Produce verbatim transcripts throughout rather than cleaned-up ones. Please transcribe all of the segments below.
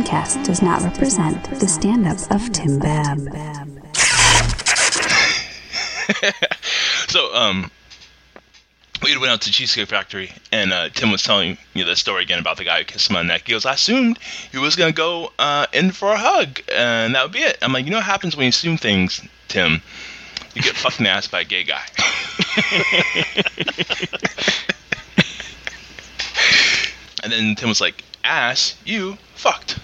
Tancast does not represent the stand-up of Tim Babb. So, um, we went out to Cheesecake Factory, and uh, Tim was telling me the story again about the guy who kissed him on the neck. He goes, I assumed he was going to go uh, in for a hug, and that would be it. I'm like, you know what happens when you assume things, Tim? You get fucking ass by a gay guy. And then Tim was like, ass, you fucked.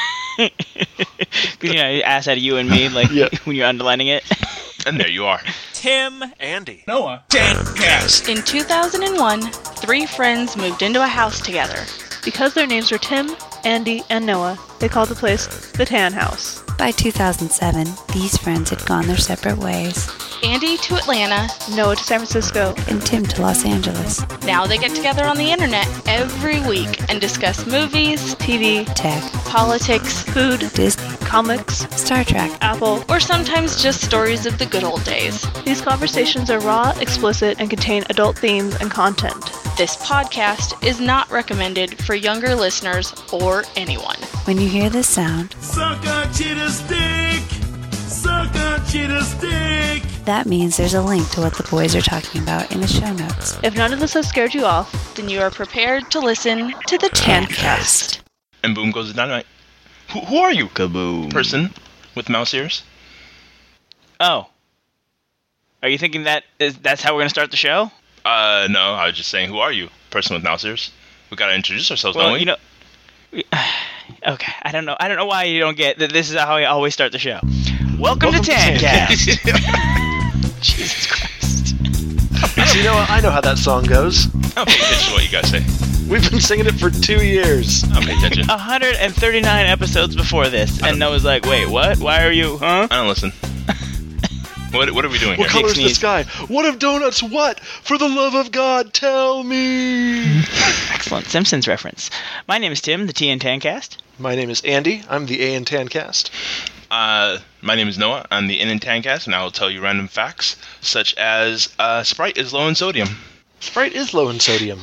You know, ass out of you and me, like yep. When you're underlining it. And there you are. Tim, Andy, Noah, Tancast. In two thousand one, three friends moved into a house together. Because their names were Tim, Andy, and Noah, they called the place the Tan House. By two thousand seven, these friends had gone their separate ways. Andy to Atlanta, Noah to San Francisco, and Tim to Los Angeles. Now they get together on the internet every week and discuss movies, T V, tech, politics, food, Disney, comics, Star Trek, Apple, or sometimes just stories of the good old days. These conversations are raw, explicit, and contain adult themes and content. This podcast is not recommended for younger listeners or anyone. When you hear this sound, suck a cheetah stick! Suck a cheetah stick! That means there's a link to what the boys are talking about in the show notes. If none of this has scared you off, then you are prepared to listen to the Tancast. And boom goes the dynamite. Who, who are you? Kaboom. Person with mouse ears? Oh. Are you thinking that is that's how we're going to start the show? Uh, no, I was just saying, who are you? Person with mouse ears? We got to introduce ourselves, well, don't we? you know... We, okay, I don't know. I don't know why you don't get that this is how I always start the show. Welcome, Welcome to Tancast. Jesus Christ. So you know what? I know how that song goes. I'll pay attention to what you guys say. We've been singing it for two years. I'll pay attention. one hundred thirty-nine episodes before this, and Noah's like, wait, what? Why are you, huh? I don't listen. What What are we doing what here? What color's the sky? What of donuts? What? For the love of God, tell me. Excellent Simpsons reference. My name is Tim, the T N Tancast. My name is Andy. I'm the A in Tancast. Uh, my name is Noah. I'm the N in Tancast, and I will tell you random facts, such as uh, Sprite is low in sodium. Sprite is low in sodium.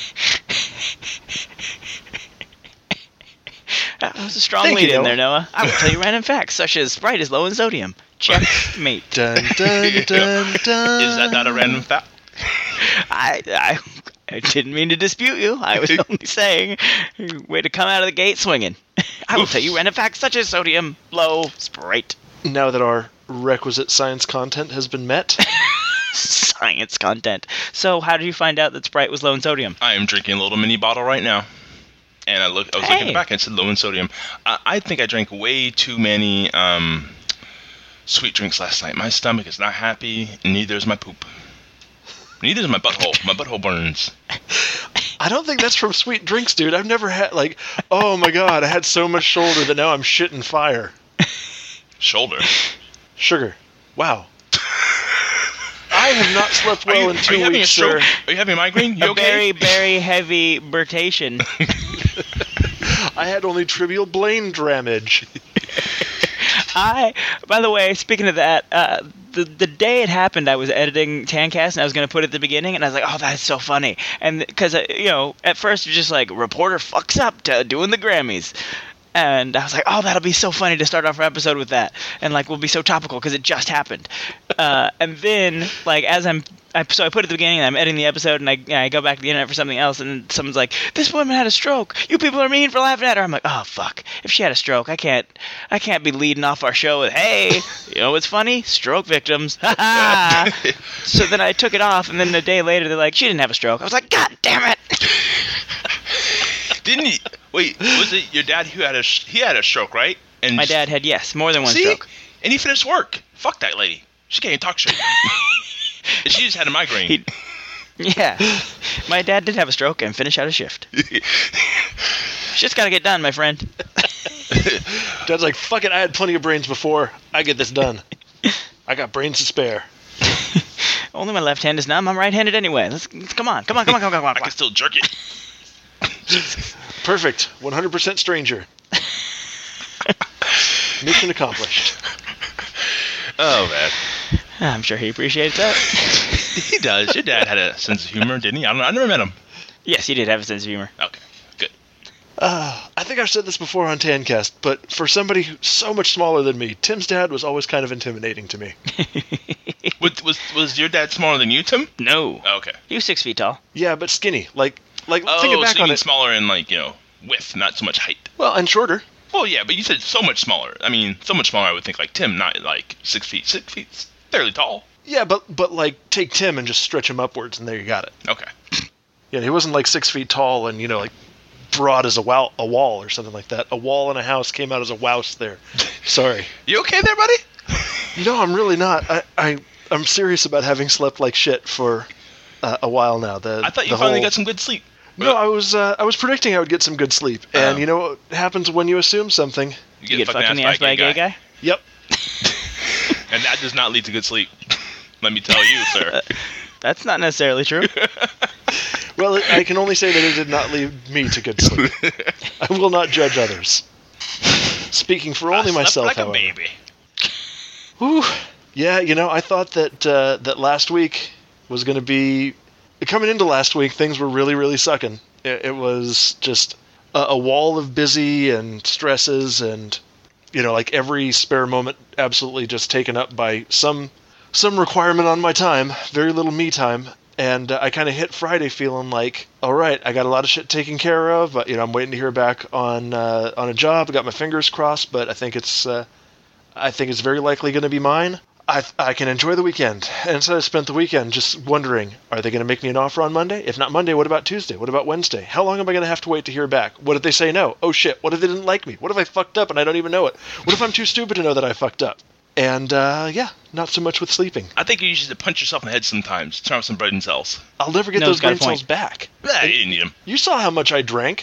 That was a strong Thank lead you, in Noah. there, Noah. I will tell you random facts, such as Sprite is low in sodium. Checkmate. Dun, dun, dun, dun. Is that not a random fact? I, I I didn't mean to dispute you. I was only saying, way to come out of the gate swinging. I will tell you random facts such as sodium, low, Sprite. Now that our requisite science content has been met. Science content. So how did you find out that Sprite was low in sodium? I am drinking a little mini bottle right now. And I look. I was hey. looking back and it said low in sodium. I, I think I drank way too many um, sweet drinks last night. My stomach is not happy, and neither is my poop. Neither is my butthole. My butthole burns. I don't think that's from sweet drinks, dude. I've never had, like, oh my god, I had so much shoulder that now I'm shitting fire. Shoulder? Sugar. Wow. I have not slept well you, in two are you having weeks, a stroke? sir. Are you having a migraine? You a okay? very, very heavy burtation. I had only trivial brain damage. I, by the way, speaking of that, uh, the the day it happened, I was editing Tancast, and I was going to put it at the beginning, and I was like, oh, that's so funny. And because, uh, you know, at first you're just like, reporter fucks up to doing the Grammys. And I was like, oh, that'll be so funny to start off our episode with that. And, like, we'll be so topical because it just happened. Uh, and then, like, as I'm... I, so I put it at the beginning, and I'm editing the episode, and I, and I go back to the internet for something else, and someone's like, this woman had a stroke. You people are mean for laughing at her. I'm like, oh, fuck. If she had a stroke, I can't I can't be leading off our show with, hey, you know what's funny? Stroke victims. Ha ha. So then I took it off, and then a day later, they're like, she didn't have a stroke. I was like, God damn it. Didn't he? Wait, was it your dad who had a he had a stroke, right? And my dad had, yes, more than one see? stroke. And he finished work. Fuck that lady. She can't even talk straight. And she just had a migraine. He, yeah. My dad did have a stroke and finish out a shift. Shit's gotta get done, my friend. Dad's like, fuck it, I had plenty of brains before. I get this done. I got brains to spare. Only my left hand is numb. I'm right-handed anyway. Let's, let's come on, come on, come on, come on, come on. I can still jerk it. Perfect. one hundred percent stranger. Mission accomplished. Oh, man. I'm sure he appreciates that. He does. Your dad had a sense of humor, didn't he? I don't know. I never met him. Yes, he did have a sense of humor. Okay, good. Uh, I think I've said this before on Tancast, but for somebody who's so much smaller than me, Tim's dad was always kind of intimidating to me. was, was was your dad smaller than you, Tim? No. Oh, okay. He was six feet tall. Yeah, but skinny. Like, like Oh, thinking back so you on mean it. smaller in, like, you know, width, not so much height. Well, and shorter. Well, yeah, but you said so much smaller. I mean, so much smaller, I would think, like Tim, not like six feet. Six feet's fairly tall. Yeah, but but like take Tim and just stretch him upwards, and there you got it. Okay. Yeah, he wasn't like six feet tall and you know like broad as a wall, a wall or something like that. A wall in a house came out as a wouse there. Sorry. You okay there, buddy? No, I'm really not. I, I I'm serious about having slept like shit for uh, a while now. The I thought you the finally whole... got some good sleep. No, I was uh, I was predicting I would get some good sleep, and Oh. you know what happens when you assume something? You You get fucked in the ass by a gay guy? Yep. And that does not lead to good sleep. Let me tell you, sir. That's not necessarily true. Well, I can only say that it did not lead me to good sleep. I will not judge others. Speaking for only I slept myself, like however. a baby. Whew. Yeah, you know, I thought that uh, that last week was going to be coming into last week. Things were really, really sucking. It, it was just a, a wall of busy and stresses, and you know, like every spare moment, absolutely just taken up by some some requirement on my time. Very little me time. And uh, I kind of hit Friday feeling like, all right, I got a lot of shit taken care of. But, you know, I'm waiting to hear back on uh, on a job. I got my fingers crossed, but I think it's uh, I think it's very likely going to be mine. I I can enjoy the weekend. And so I spent the weekend just wondering, are they going to make me an offer on Monday? If not Monday, what about Tuesday? What about Wednesday? How long am I going to have to wait to hear back? What if they say no? Oh shit! What if they didn't like me? What if I fucked up and I don't even know it? What if I'm too stupid to know that I fucked up? And, uh, yeah, not so much with sleeping. I think you should punch yourself in the head sometimes. Turn off some brain cells. I'll never get No, those it's got a brain cells point. back. Nah, you didn't need them. You saw how much I drank.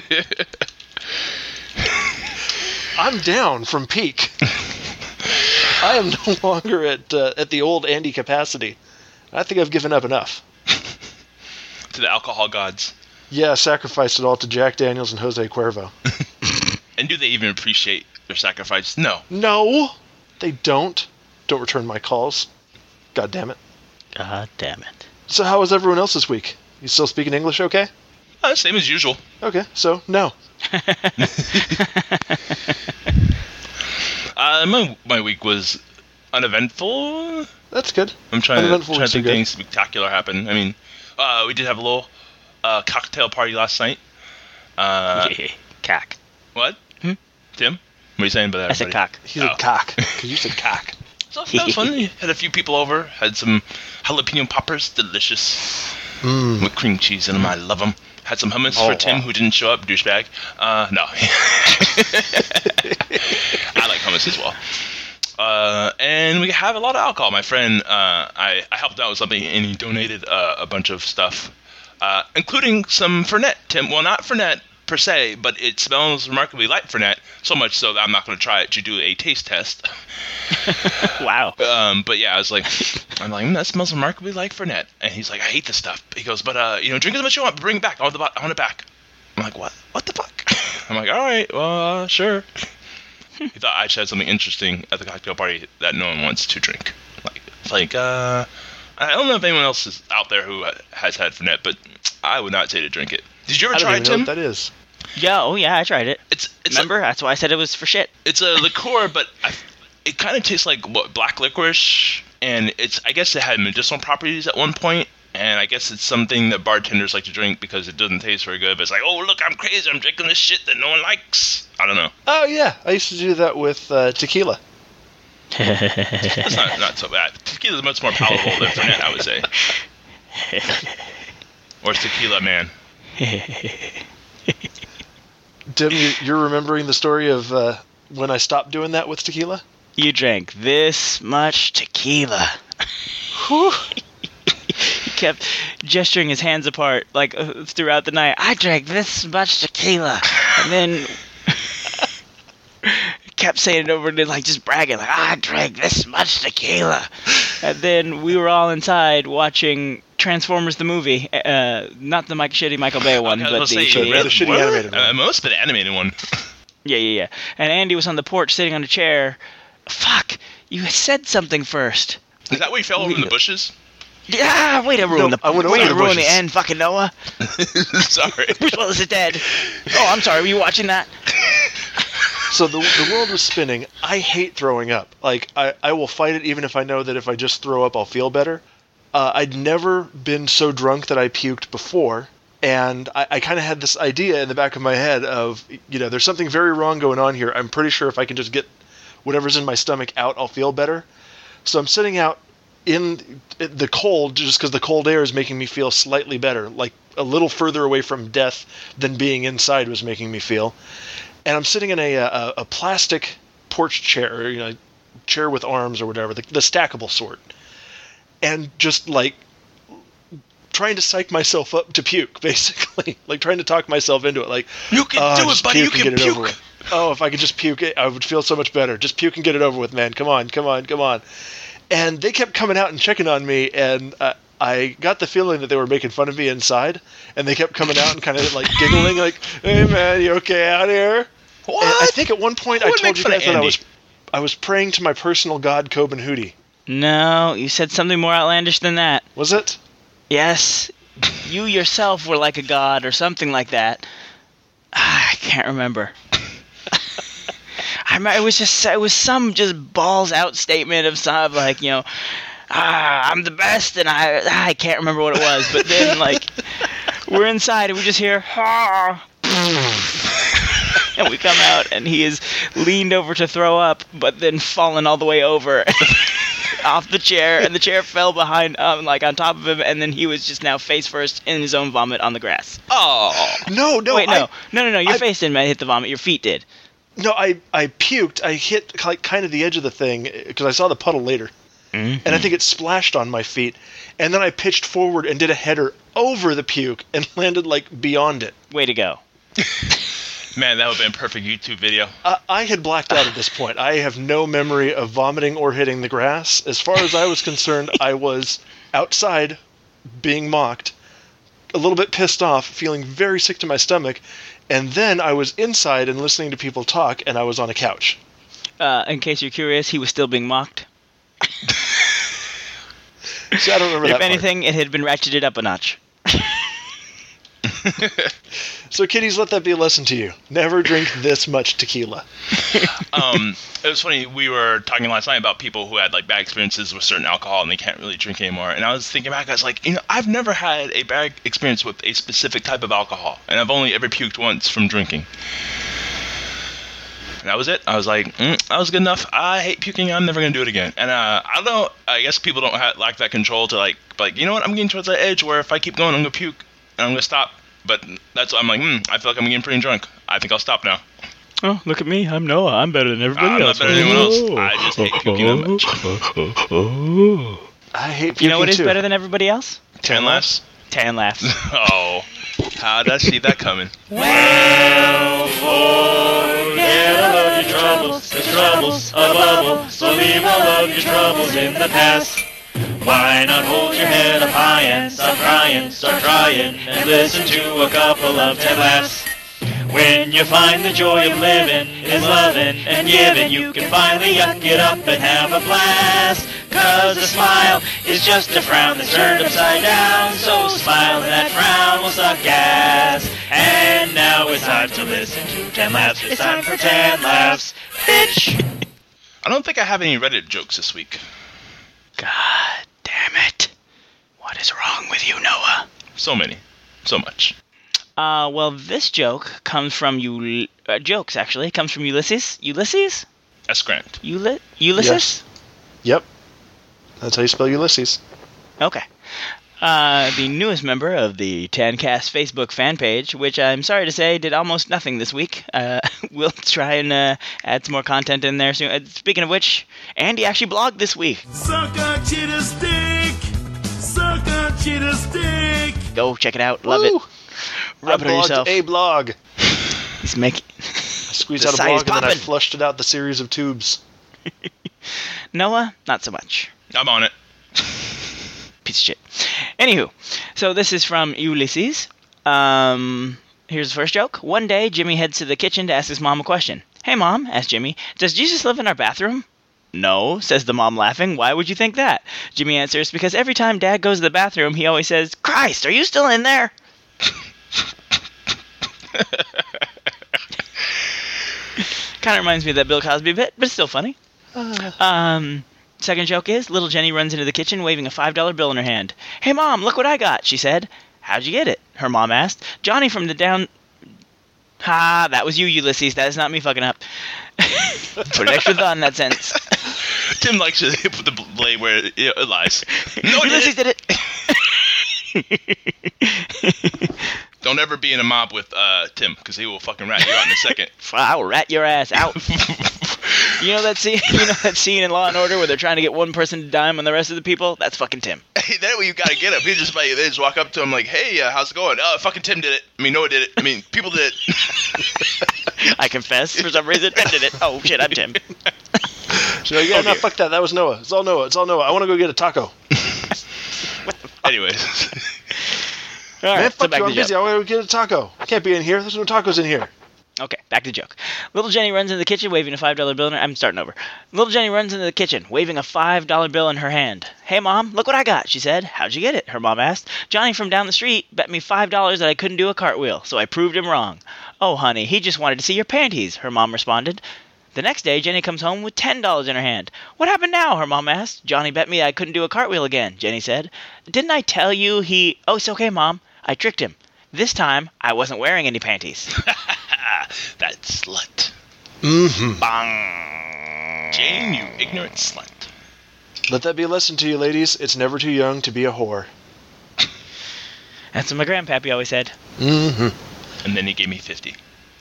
I'm down from peak. I am no longer at uh, at the old Andy capacity. I think I've given up enough. To the alcohol gods. Yeah, sacrificed it all to Jack Daniels and Jose Cuervo. And do they even appreciate their sacrifice? No. No, they don't. Don't return my calls. God damn it. God damn it. So how was everyone else this week? You still speaking English okay? Uh, same as usual. Okay, so no. Uh, my my week was uneventful. That's good. I'm trying to, Uneventful trying to weeks are think good. things spectacular happen. I mean, uh, we did have a little uh, cocktail party last night. Uh, Cock. what? Hmm? Tim? What are you saying about that? I said everybody? cock. He said Oh. cock. Because you said cock. So that was fun. Had a few people over. Had some jalapeno poppers, delicious, Mm. with cream cheese in them. I love them. Had some hummus Oh, for Tim, wow. who didn't show up, douchebag. Uh, no. I like hummus as well. Uh, and we have a lot of alcohol. My friend, uh, I, I helped out with something, and he donated uh, a bunch of stuff, uh, including some Fernet. Tim, well, not Fernet per se, but it smells remarkably like Fernet, so much so that I'm not going to try it to do a taste test. Wow. Um, but yeah, I was like, I'm like, mm, that smells remarkably like Fernet. And he's like, I hate this stuff. He goes, but, uh, you know, drink as much as you want, but bring it back. I want, the, bo- I want it back. I'm like, what? What the fuck? I'm like, all right, well, uh, sure. He thought I should have something interesting at the cocktail party that no one wants to drink. Like, it's like, uh, I don't know if anyone else is out there who has had Fernet, but I would not say to drink it. Did you ever I don't try even it, know Tim? what that is. Yeah, oh yeah, I tried it. It's, it's Remember? That's why I said it was for shit. It's a liqueur, but I, it kind of tastes like what black licorice, and it's I guess it had medicinal properties at one point, and I guess it's something that bartenders like to drink because it doesn't taste very good. But it's like, oh look, I'm crazy, I'm drinking this shit that no one likes. I don't know. Oh, yeah. I used to do that with uh, tequila. It's not not so bad. Tequila is much more palatable than Fernet, I would say. Or tequila, man. Tim, you, you're remembering the story of uh, when I stopped doing that with tequila? You drank this much tequila. Whew. He kept gesturing his hands apart like uh, throughout the night. I drank this much tequila, and then kept saying it over and then like just bragging like I drank this much tequila. And then we were all inside watching Transformers the movie, uh, not the Mike shitty Michael Bay one, Okay, I but was the, gonna say, the- the shitty what? animated one. Uh, most of the animated one. yeah, yeah, yeah. And Andy was on the porch sitting on a chair. Fuck, you said something first. Is that where you fell over in the bushes? Yeah, way to ruin No, the I went way over to the ruin the bushes. end, fucking Noah. Sorry. Bruce Willis is dead. Oh, I'm sorry. Were you watching that? So the the world was spinning. I hate throwing up. Like I, I will fight it even if I know that if I just throw up I'll feel better. Uh, I'd never been so drunk that I puked before, and I, I kind of had this idea in the back of my head of, you know, there's something very wrong going on here. I'm pretty sure if I can just get whatever's in my stomach out, I'll feel better. So I'm sitting out in the cold just because the cold air is making me feel slightly better, like a little further away from death than being inside was making me feel. And I'm sitting in a a, a plastic porch chair, or, you know, chair with arms or whatever, the, the stackable sort, and just like trying to psych myself up to puke, basically, like trying to talk myself into it, like You can "Oh, do it, just buddy. You puke can and get it over puke. with. Oh, if I could just puke, it, I would feel so much better. Just puke and get it over with, man. Come on, come on, come on. And they kept coming out and checking on me, and uh, I got the feeling that they were making fun of me inside, and they kept coming out and kind of like giggling, like, "Hey, man, you okay out here?" What? And I think at one point Who I would told make you fun of guys that I Andy? was I was praying to my personal god, Coben Hootie. No, you said something more outlandish than that. Was it? Yes, you yourself were like a god or something like that. Ah, I can't remember. I remember it was just it was some just balls out statement of some like, you know, ah, I'm the best, and I ah, I can't remember what it was, but then like we're inside and we just hear ah, and we come out and he is leaned over to throw up, but then fallen all the way over off the chair, and the chair fell behind um like on top of him, and then he was just now face first in his own vomit on the grass. Oh. No, no. Wait, no, I, no, no, no. Your I- face didn't hit the vomit. Your feet did. no, I I puked. I hit like kind of the edge of the thing because I saw the puddle later, Mm-hmm. and I think it splashed on my feet, and then I pitched forward and did a header over the puke and landed like beyond it. Way to go. Man, that would have been a perfect YouTube video. I, I had blacked out at this point. I have no memory of vomiting or hitting the grass. As far as I was concerned, I was outside being mocked, a little bit pissed off, feeling very sick to my stomach, and then I was inside and listening to people talk, and I was on a couch. Uh, in case you're curious, he was still being mocked. So I don't remember If that part. anything, it had been ratcheted up a notch. So kiddies, let that be a lesson to you. Never drink this much tequila. um, it was funny. We were talking last night about people who had like bad experiences with certain alcohol and they can't really drink anymore. And I was thinking back, I was like, you know, I've never had a bad experience with a specific type of alcohol, and I've only ever puked once from drinking. And that was it. I was like, mm, that was good enough. I hate puking. I'm never gonna do it again. And uh, I don't know. I guess people don't have, lack that control to like, like, you know what? I'm getting towards that edge where if I keep going, I'm gonna puke and I'm gonna stop. But that's I'm like, mm, I feel like I'm getting pretty drunk. I think I'll stop now. Oh, look at me. I'm Noah. I'm better than everybody I'm else. not better than anyone else. I just hate puking that much. I hate puking You know what is too. better than everybody else? Ten laughs. Tan laughs. Oh, how did I see that coming? Forget all of your troubles, cause trouble's a bubble, so leave all of your troubles in the past. Why not hold your head up high and stop crying, start trying, and listen to a couple of Ted laughs. When you find the joy of living is loving and giving, you can finally yuck it up and have a blast. Cause a smile is just a frown that's turned upside down, so smile and that frown will suck ass. And now it's time to listen to Ten Laughs. It's time for Ten Laughs, bitch! I don't think I have any Reddit jokes this week. God damn it. What is wrong with you, Noah? So many. So much. Uh, well, this joke comes from you. Uh, jokes, actually. Comes from Ulysses. Ulysses? S. Grant. Uli- Ulysses? Yes. Yep. That's how you spell Ulysses. Okay. Uh, the newest member of the Tancast Facebook fan page, which I'm sorry to say did almost nothing this week. Uh, we'll try and uh, add some more content in there soon. Uh, speaking of which, Andy actually blogged this week. Suck a cheetah stick! Suck a cheetah stick! Go check it out. Love Woo! it. Rub I it on blogged yourself. a blog. He's making... I squeezed The out a site blog is and then I poppin'. flushed it out the series of tubes. Noah, not so much. I'm on it. Piece of shit. Anywho, so this is from Ulysses. Um, here's the first joke. One day, Jimmy heads to the kitchen to ask his mom a question. Hey, Mom, asked Jimmy, does Jesus live in our bathroom? No, says the mom laughing. Why would you think that? Jimmy answers, because every time Dad goes to the bathroom, he always says, Christ, are you still in there? Kind of reminds me of that Bill Cosby bit, but it's still funny. Um, second joke is, little Jenny runs into the kitchen waving a five dollar bill in her hand. Hey, Mom, look what I got, she said. How'd you get it? Her mom asked. Johnny from the down... Ha, that was you, Ulysses. That is not me fucking up. Put an extra thought in that sentence. Tim likes to put the blade where it, it lies. No, Ulysses did it. Don't ever be in a mob with uh, Tim, because he will fucking rat you out in a second. I will rat your ass out. You know that scene? You know that scene in Law and Order where they're trying to get one person to dime on the rest of the people? That's fucking Tim. Hey, that way you gotta get him. He just like they just walk up to him like, "Hey, uh, how's it going?" Oh, fucking Tim did it. I mean, Noah did it. I mean, people did it. I confess, for some reason, Tim did it. Oh shit, I'm Tim. She's like, yeah, Oh, no, dear. fuck that. That was Noah. It's all Noah. It's all Noah. I want to go get a taco. Anyways, All right, Man, so fuck back you. to I'm the busy. joke. I want to get a taco. I can't be in here. There's no tacos in here. Okay, back to the joke. Little Jenny runs into the kitchen waving a five dollar bill in her... I'm starting over. Little Jenny runs into the kitchen waving a five dollar bill in her hand. Hey, Mom, look what I got, she said. How'd you get it? Her mom asked. Johnny from down the street bet me five dollars that I couldn't do a cartwheel, so I proved him wrong. Oh, honey, he just wanted to see your panties, her mom responded. The next day, Jenny comes home with ten dollars in her hand. What happened now? Her mom asked. Johnny bet me I couldn't do a cartwheel again, Jenny said. Didn't I tell you he... Oh, it's okay, Mom. I tricked him. This time, I wasn't wearing any panties. that slut. Mm-hmm. Bang. Jane, you ignorant slut. Let that be a lesson to you, ladies. It's never too young to be a whore. That's what my grandpappy always said. Mm-hmm. And then he gave me fifty.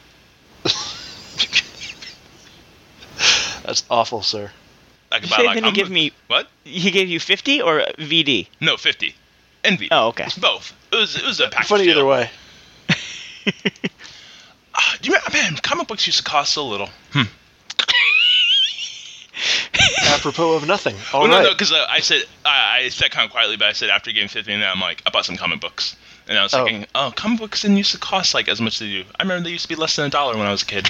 That's awful, sir. I could You buy say like then he I'm- give me... What? He gave you fifty or V D? No, fifty. Envy. Oh, okay. Both. It was it was a package Funny deal. either way. Ah, do you remember, man, comic books used to cost so little. Hmm. Apropos of nothing. All well, right. no, no, because uh, I said, I, I said kind of quietly, but I said after game fifty, and then I'm like, I bought some comic books. And I was Oh. thinking, oh, comic books didn't used to cost like as much as they do. I remember they used to be less than a dollar when I was a kid.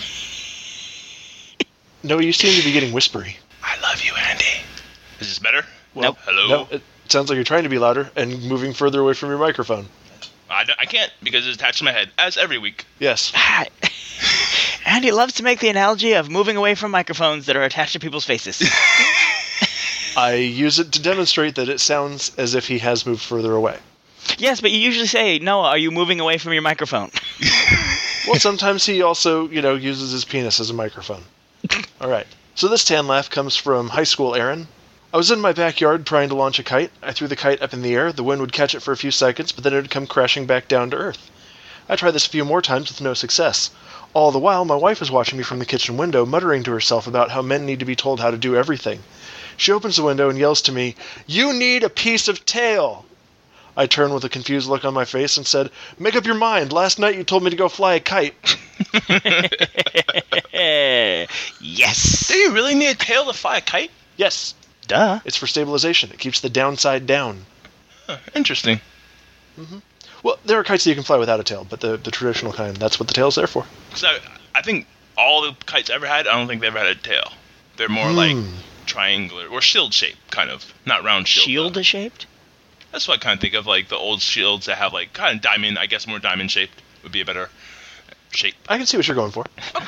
No, you seem to be getting whispery. I love you, Andy. Is this better? Well, Nope. Hello? No, it sounds like you're trying to be louder and moving further away from your microphone. I, don't- I can't because it's attached to my head, as every week. Yes. Andy loves to make the analogy of moving away from microphones that are attached to people's faces. I use it to demonstrate that it sounds as if he has moved further away. Yes, but you usually say, Noah, are you moving away from your microphone? Well, sometimes he also, you know, uses his penis as a microphone. All right. So this tan laugh comes from high school Aaron. I was in my backyard trying to launch a kite. I threw the kite up in the air. The wind would catch it for a few seconds, but then it would come crashing back down to earth. I tried this a few more times with no success. All the while, my wife was watching me from the kitchen window, muttering to herself about how men need to be told how to do everything. She opens the window and yells to me, "You need a piece of tail!" I turned with a confused look on my face and said, "Make up your mind. Last night you told me to go fly a kite." Yes. Do you really need a tail to fly a kite? Yes, Duh. it's for stabilization. It keeps the downside down. Huh, interesting. Well, there are kites that you can fly without a tail, but the, the traditional kind, that's what the tail's there for. Because I, I think all the kites I ever had, I don't think they ever had a tail. They're more Hmm. like triangular or shield shaped, kind of. Not round shield. Shield though. shaped? That's what I kind of think of, like the old shields that have like kind of diamond. I guess more diamond shaped would be a better shape. I can see what you're going for.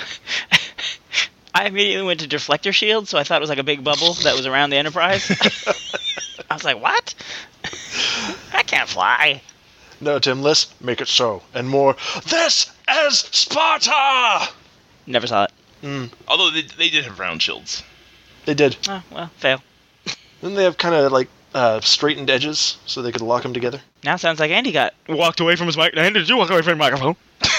I immediately went to deflector shield, so I thought it was like a big bubble that was around the Enterprise. I was like, what? I can't fly. No, Tim, less make it so. And more, this is Sparta! Never saw it. Mm, Although they, they did have round shields. they did. Oh, well, fail. Then they have kind of like uh, straightened edges so they could lock them together. Now it sounds like Andy got walked away from his mic. Andy, did you walk away from your microphone?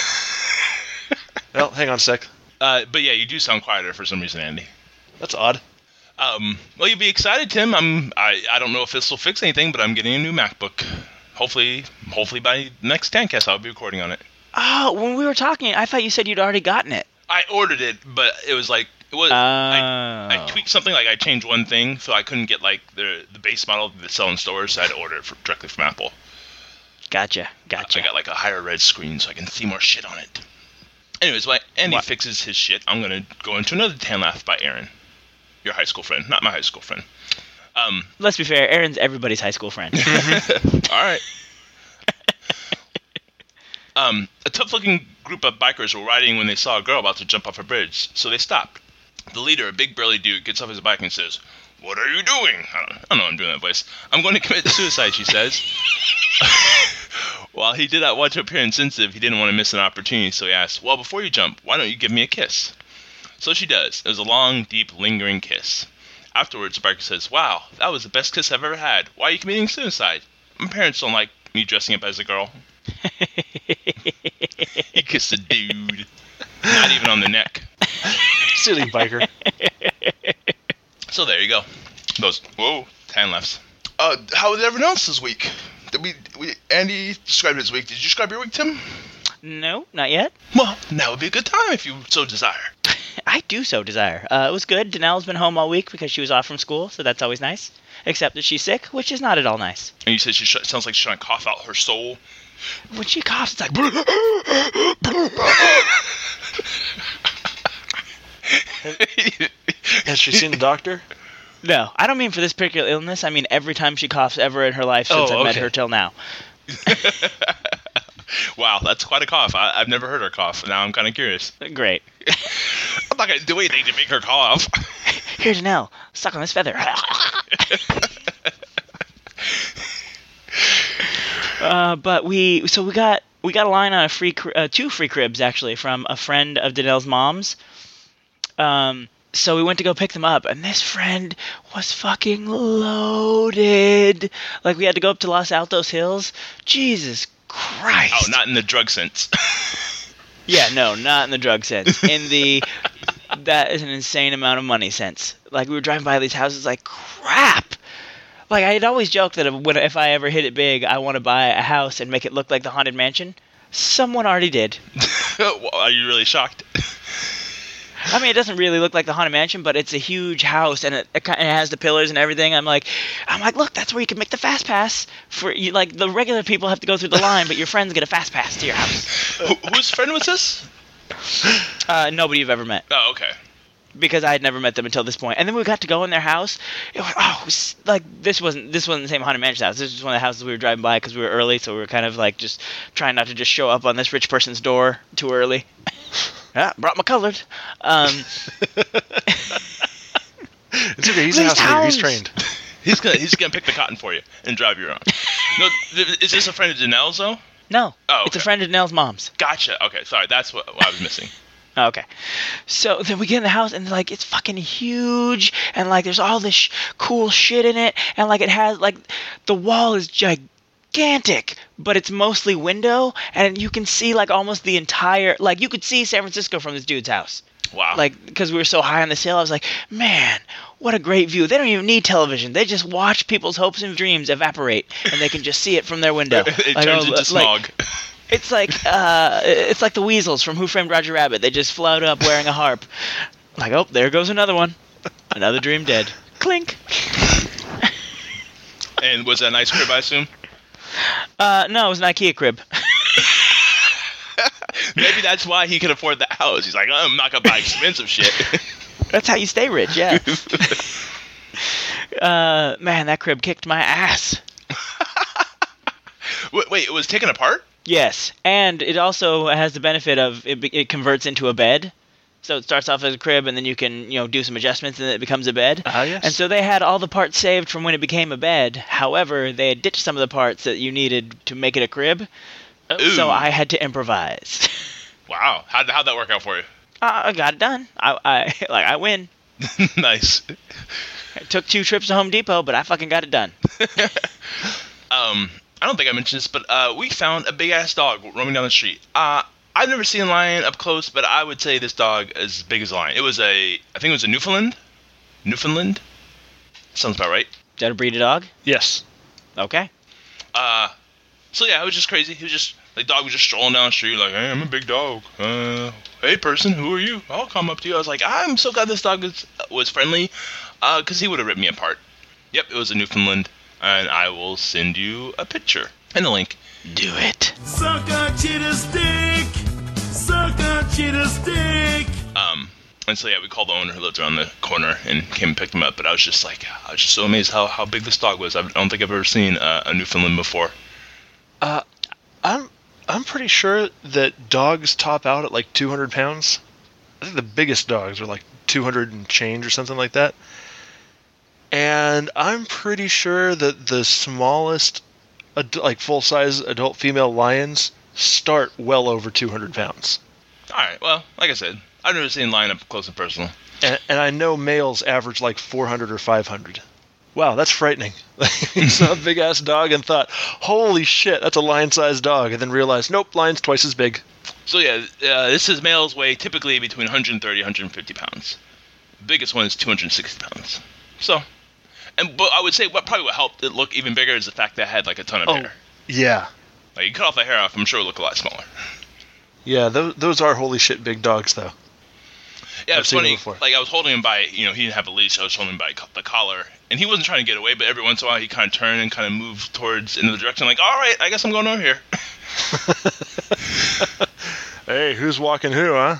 Well, hang on a sec. Uh, but yeah, you do sound quieter for some reason, Andy. That's odd. Um, well, you'll be excited, Tim. I'm. I, I don't know if this will fix anything, but I'm getting a new MacBook. Hopefully, hopefully by next Tancast I'll be recording on it. Oh, when we were talking, I thought you said you'd already gotten it. I ordered it, but it was like it was. I, I Oh. tweaked something, like I changed one thing, so I couldn't get like the the base model that sell in stores. So I had to order it for, directly from Apple. Gotcha, gotcha. I got like a higher res screen, so I can see more shit on it. Anyways, while Andy What? fixes his shit, I'm gonna go into another tan laugh by Aaron. your high school friend, not my high school friend. Um, Let's be fair, Aaron's everybody's high school friend. all right. Um, a tough-looking group of bikers were riding when they saw a girl about to jump off a bridge, so they stopped. The leader, a big burly dude, gets off his bike and says, "What are you doing?" I don't, I don't know I'm doing that voice. "I'm going to commit suicide," she says. While he did not want to appear insensitive, he didn't want to miss an opportunity, so he asked, "Well, before you jump, why don't you give me a kiss?" So she does. It was a long, deep, lingering kiss. Afterwards, the biker says, "Wow, that was the best kiss I've ever had. Why are you committing suicide?" "My parents don't like me dressing up as a girl." He kissed a dude. Not even on the neck. Silly biker. So there you go. Those, whoa, ten lefts. Uh, how was everyone else this week? Did we, we, Andy described his week. Did you describe your week, Tim? No, not yet. Well, now would be a good time if you so desire. I do so desire. Uh, it was good. Danelle's been home all week because she was off from school, so that's always nice. Except that she's sick, which is not at all nice. And you said she sh- sounds like she's trying to cough out her soul. When she coughs, it's like... Has she seen the doctor? No, I don't mean for this particular illness. I mean every time she coughs ever in her life since Oh, I met okay. her till now. Wow, that's quite a cough. I, I've never heard her cough. Now I'm kind of curious. Great. I'm not going to do anything to make her cough. Here, Danelle, suck on this feather. uh, but we, so we got we got a line on a free, cri- uh, two free cribs actually from a friend of Danelle's mom's. Um, so we went to go pick them up, and this friend was fucking loaded. Like we had to go up to Los Altos Hills. Jesus Christ. Oh, not in the drug sense. Yeah, no, not in the drug sense. In the, that is an insane amount of money sense. Like, we were driving by these houses like, crap! Like, I had always joked that if, when, if I ever hit it big, I want to buy a house and make it look like the Haunted Mansion. Someone already did. Well, are you really shocked? I mean, it doesn't really look like the Haunted Mansion, but it's a huge house, and it, it, kind of has the pillars and everything. I'm like, I'm like, look, that's where you can make the fast pass. For you, like, the regular people have to go through the line, but your friends get a fast pass to your house. Who, whose friend was this? Uh, nobody you've ever met. Oh, okay. Because I had never met them until this point. And then we got to go in their house. It was, oh, it was, like, this wasn't this wasn't the same Haunted Mansion house. This was one of the houses we were driving by because we were early, so we were kind of, like, just trying not to just show up on this rich person's door too early. Ah, brought my colored. Um, It's okay. He's a These house leader. He's towns. trained. He's gonna he's gonna pick the cotton for you and drive you around. No, th- is this a friend of Danelle's though? no, Oh, it's a okay. friend of Nell's mom's. Gotcha. Okay, sorry, that's what, what I was missing. Okay. So then we get in the house, and like it's fucking huge, and like there's all this sh- cool shit in it, and like it has like the wall is gigantic, but it's mostly window, and you can see like almost the entire like you could see San Francisco from this dude's house. Wow. Like because we were so high on this hill, I was like, man, what a great view. They don't even need television. They just watch people's hopes and dreams evaporate, and they can just see it from their window. it Like, turns oh, into like- smog. It's like uh, it's like the weasels from Who Framed Roger Rabbit. They just float up wearing a harp. Like, oh, there goes another one. Another dream dead. Clink. And was that a nice crib, I assume? Uh, no, it was an IKEA crib. Maybe that's why he could afford the house. He's like, I'm not gonna buy expensive shit. That's how you stay rich, yeah. uh, man, that crib kicked my ass. wait, wait, it was taken apart? Yes, and it also has the benefit of it, be- it converts into a bed. So it starts off as a crib, and then you can, you know, do some adjustments, and then it becomes a bed. Ah, yes. And so they had all the parts saved from when it became a bed. However, they had ditched some of the parts that you needed to make it a crib. Ooh. So I had to improvise. Wow. How'd, how'd that work out for you? Uh, I got it done. I, I like I win. Nice. It took two trips to Home Depot, but I fucking got it done. Um, I don't think I mentioned this, but uh, we found a big-ass dog roaming down the street. Uh, I've never seen a lion up close, but I would say this dog is as big as a lion. It was a, I think it was a Newfoundland? Newfoundland? Sounds about right. Is that a breed of dog? Yes. Okay. Uh, so yeah, it was just crazy. He was just, the dog was just strolling down the street like, hey, I'm a big dog. Uh, hey, person, who are you? I'll come up to you. I was like, I'm so glad this dog was, was friendly, uh, because he would have ripped me apart. Yep, it was a Newfoundland, and I will send you a picture and a link. Do it. Suck a cheetah stick. Suck a cheetah stick. Um, And so yeah, we called the owner who lived around the corner and came and picked him up. But I was just like, I was just so amazed how, how big this dog was. I don't think I've ever seen uh, a Newfoundland before. Uh, I'm I'm pretty sure that dogs top out at like two hundred pounds. I think the biggest dogs are like two hundred and change or something like that. And I'm pretty sure that the smallest, ad- like full-size adult female lions start well over two hundred pounds. All right. Well, like I said, I've never seen lion up close and personal. And, and I know males average like four hundred or five hundred. Wow, that's frightening. He saw a big-ass dog and thought, holy shit, that's a lion-sized dog. And then realized, nope, lion's twice as big. So yeah, uh, this is males weigh typically between one hundred thirty and one hundred fifty pounds. The biggest one is two hundred sixty pounds. So, and but I would say what probably what helped it look even bigger is the fact that it had like a ton of Oh, hair. yeah. Like you cut off the hair off, I'm sure it would look a lot smaller. Yeah, those, those are holy shit big dogs, though. Yeah, I've it's seen funny. it before. Like I was holding him by, you know, he didn't have a leash. I was holding him by co- the collar, and he wasn't trying to get away. But every once in a while, he kind of turned and kind of moved towards into the direction. Like, all right, I guess I'm going over here. Hey, who's walking who, huh?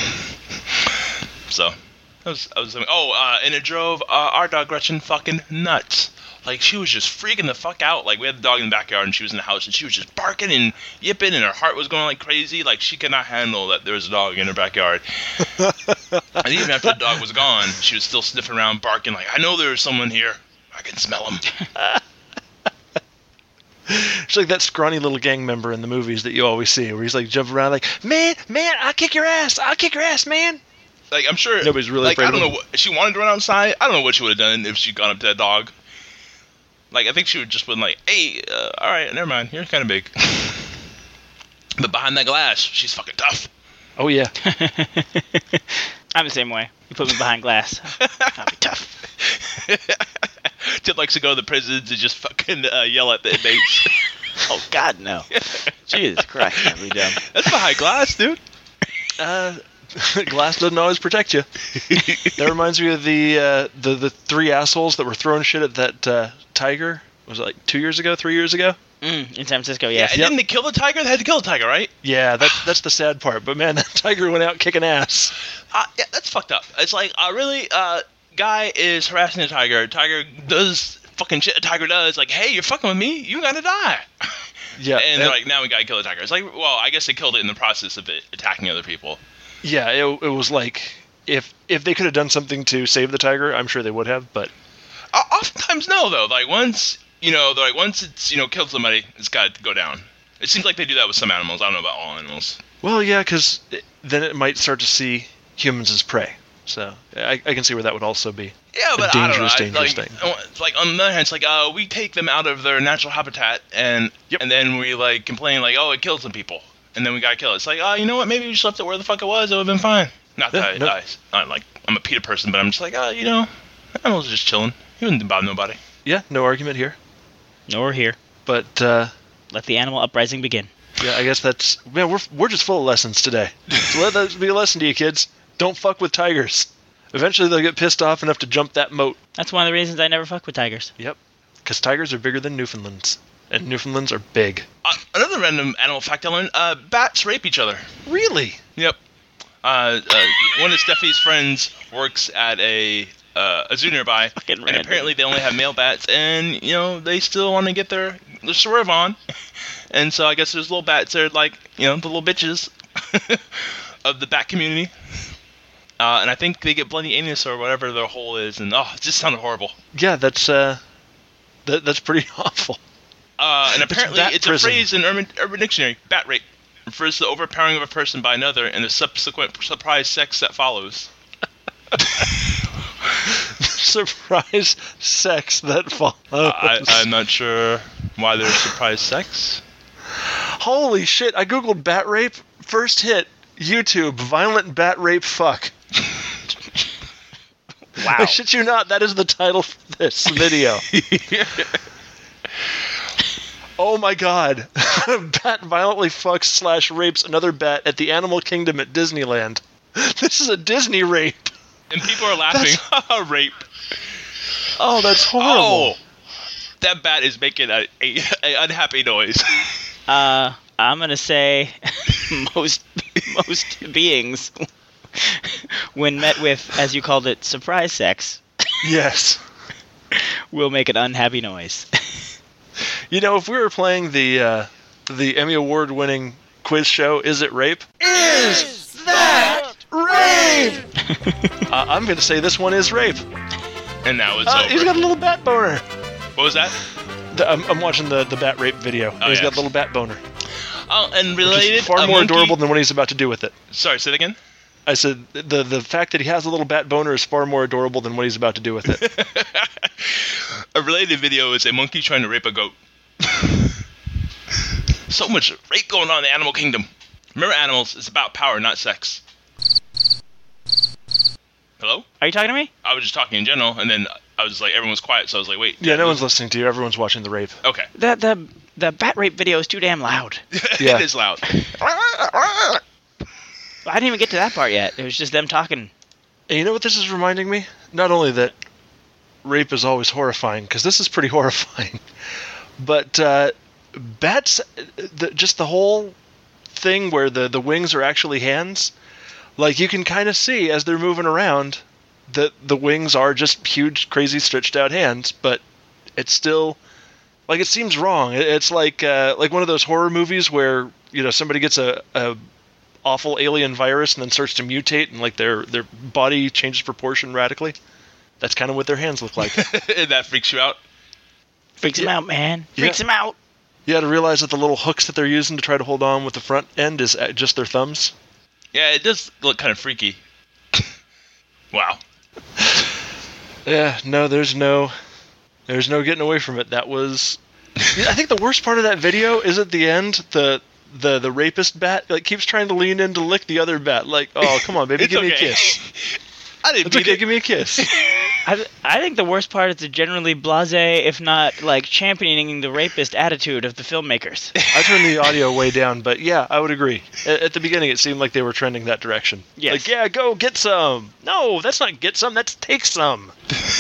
So, I was, I was, oh, uh, and it drove uh, our dog Gretchen fucking nuts. Like she was just freaking the fuck out. Like we had the dog in the backyard, and she was in the house, and she was just barking and yipping, and her heart was going like crazy. Like she could not handle that there was a dog in her backyard. And even after the dog was gone, she was still sniffing around, barking like, "I know there's someone here. I can smell him." She's like that scrawny little gang member in the movies that you always see, where he's like jumping around like, man, man, I'll kick your ass. I'll kick your ass, man. Like I'm sure Nobody's really like afraid I don't of know him. what she wanted to run outside. I don't know what she would have done if she'd gone up to that dog. Like I think she would just been like, "Hey, uh, all right, never mind. You're kind of big." But behind that glass, she's fucking tough. Oh, yeah. I'm the same way. You put me behind glass, I'll be tough. Tim likes to go to the prisons and just fucking uh, yell at the inmates. Oh God, no! Jesus Christ, that'd be dumb. That's behind glass, dude. Uh, glass doesn't always protect you. That reminds me of the, uh, the the three assholes that were throwing shit at that uh, tiger. Was it like two years ago, three years ago? Mm, in San Francisco, Yeah, yes. and didn't they kill the tiger? They had to kill the tiger, right? Yeah, that, that's the sad part. But man, that tiger went out kicking ass. Uh, yeah, that's fucked up. It's like, uh, really, uh, guy is harassing a tiger. Tiger does fucking shit a tiger does. Like, hey, you're fucking with me? You gotta die. Yeah, And that- they're like, now we gotta kill the tiger. It's like, well, I guess they killed it in the process of it attacking other people. yeah, it, it was like if if they could have done something to save the tiger, I'm sure they would have. But Uh, oftentimes, no, though. Like, once, you know, they're like, once it's, you know, killed somebody, it's gotta go down. It seems like they do that with some animals. I don't know about all animals. well, yeah, because then it might start to see humans as prey. So I, I can see where that would also be. Yeah, A but I don't know. dangerous, I, dangerous like, thing. I- like on the other hand, it's like uh, we take them out of their natural habitat, and Yep. and then we like complain like, oh, it killed some people, and then we gotta kill it. It's like, oh, you know what? Maybe we just left it where the fuck it was. It would have been fine. Not that Yeah, no. I, I, I'm like I'm a PETA person, but I'm just like, oh, you know, animals are just chilling. He wouldn't bother nobody. Yeah, no argument here. Nor here. But uh, Let the animal uprising begin. yeah, I guess that's man. We're we're just full of lessons today. So let that be a lesson to you, kids. Don't fuck with tigers. Eventually, they'll get pissed off enough to jump that moat. That's one of the reasons I never fuck with tigers. Yep. Because tigers are bigger than Newfoundlands, and Newfoundlands are big. Uh, another random animal fact I learned: uh, bats rape each other. Really? Yep. Uh, uh, one of Steffi's friends works at a uh, a zoo nearby, Fucking and random. apparently they only have male bats, and you know they still want to get their their swerve on, and so I guess there's little bats that are like you know the little bitches of the bat community, uh, and I think they get bloody anus or whatever their hole is, and oh, it just sounded horrible. Yeah, that's uh, that, that's pretty awful. Uh, and apparently bat it's, prison. a phrase in Urban, Urban Dictionary. Bat rape refers to the overpowering of a person by another and the subsequent surprise sex that follows. Surprise sex that follows. I, I'm not sure why there's surprise sex. Holy shit! I googled bat rape. First hit YouTube: violent bat rape fuck. Wow. I shit you not. That is the title for this video. Oh my god! Bat violently fucks slash rapes another bat at the Animal Kingdom at Disneyland. This is a Disney rape. And people are laughing. Rape. Oh, that's horrible. Oh, that bat is making a, a, a unhappy noise. Uh, I'm gonna say most most beings when met with, as you called it, surprise sex, Yes. will make an unhappy noise. You know, if we were playing the uh, the Emmy Award-winning quiz show, Is It Rape? Is that rape? uh, I'm going to say this one is rape. And now it's Uh, over. he's got a little bat boner. What was that? The, I'm, I'm watching the, the bat rape video. Oh, he's yeah. got a little bat boner. Oh, and Which related, is far a more monkey- adorable than what he's about to do with it. Sorry, say that again? I said the the fact that he has a little bat boner is far more adorable than what he's about to do with it. A related video is a monkey trying to rape a goat. So much rape going on in the animal kingdom. Remember, animals, it's about power, not sex. Hello? Are you talking to me? I was just talking in general, and then I was like, everyone's quiet, so I was like, wait. Yeah, no one's listening to you. Everyone's watching the rape. Okay. The the the bat rape video is too damn loud. Yeah. It is loud. I didn't even get to that part yet. It was just them talking. And you know what this is reminding me? Not only that rape is always horrifying, because this is pretty horrifying, but uh, bats, the, just the whole thing where the, the wings are actually hands, like you can kind of see as they're moving around that the wings are just huge, crazy, stretched out hands, but it's still, like, it seems wrong. It, it's like uh, like one of those horror movies where, you know, somebody gets a, a awful alien virus and then starts to mutate and like their their body changes proportion radically. That's kind of what their hands look like. That freaks you out? Freaks him Yeah. out, man. Yeah. Freaks him out. You got to realize that the little hooks that they're using to try to hold on with the front end is uh, just their thumbs. Yeah, it does look kind of freaky. Wow. Yeah, no, there's no, there's no getting away from it. That was, I think the worst part of that video is at the end, the the the rapist bat like keeps trying to lean in to lick the other bat. Like, oh, come on, baby, It's give me a okay. kiss. I didn't It's mean okay, it. give me a kiss. I, th- I think the worst part is the generally blasé, if not like championing the rapist attitude of the filmmakers. I turned the audio way down, but yeah, I would agree. At, at the beginning, it seemed like they were trending that direction. Yes. Like, yeah, go get some. No, that's not get some. That's take some.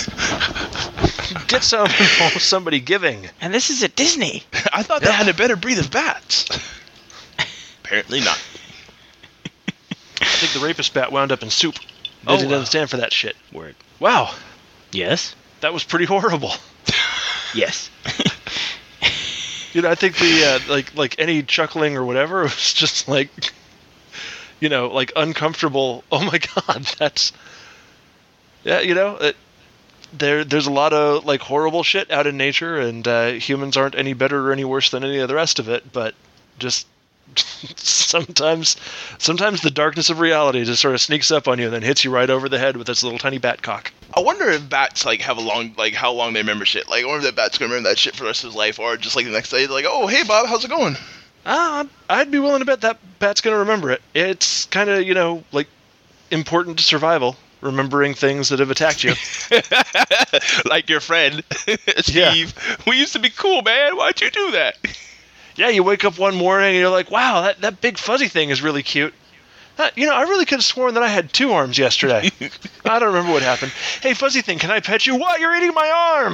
Get some involves somebody giving. And this is at Disney. I thought they had a better breed of bats. Apparently not. I think the rapist bat wound up in soup. Oh, Disney wow. doesn't stand for that shit. Word. Wow, Yes. that was pretty horrible. Yes. You know, I think the uh, like like any chuckling or whatever was just like, you know, like uncomfortable. Oh my god, that's yeah. You know, it, there there's a lot of like horrible shit out in nature, and uh, humans aren't any better or any worse than any of the rest of it. But just sometimes, sometimes the darkness of reality just sort of sneaks up on you and then hits you right over the head with its little tiny bat cock. I wonder if bats like have a long, like how long they remember shit. Like, I wonder if that bat's gonna remember that shit for the rest of his life, or just like the next day, like, oh hey Bob, how's it going? Ah, I'd be willing to bet that bat's going to remember it. It's kind of, you know, like important to survival, remembering things that have attacked you. Like your friend, Steve. We used to be cool, man. Why'd you do that? Yeah, you wake up one morning and you're like, wow, that, that big fuzzy thing is really cute. Uh, you know, I really could have sworn that I had two arms yesterday. I don't remember what happened. Hey, fuzzy thing, can I pet you? What? You're eating my arm!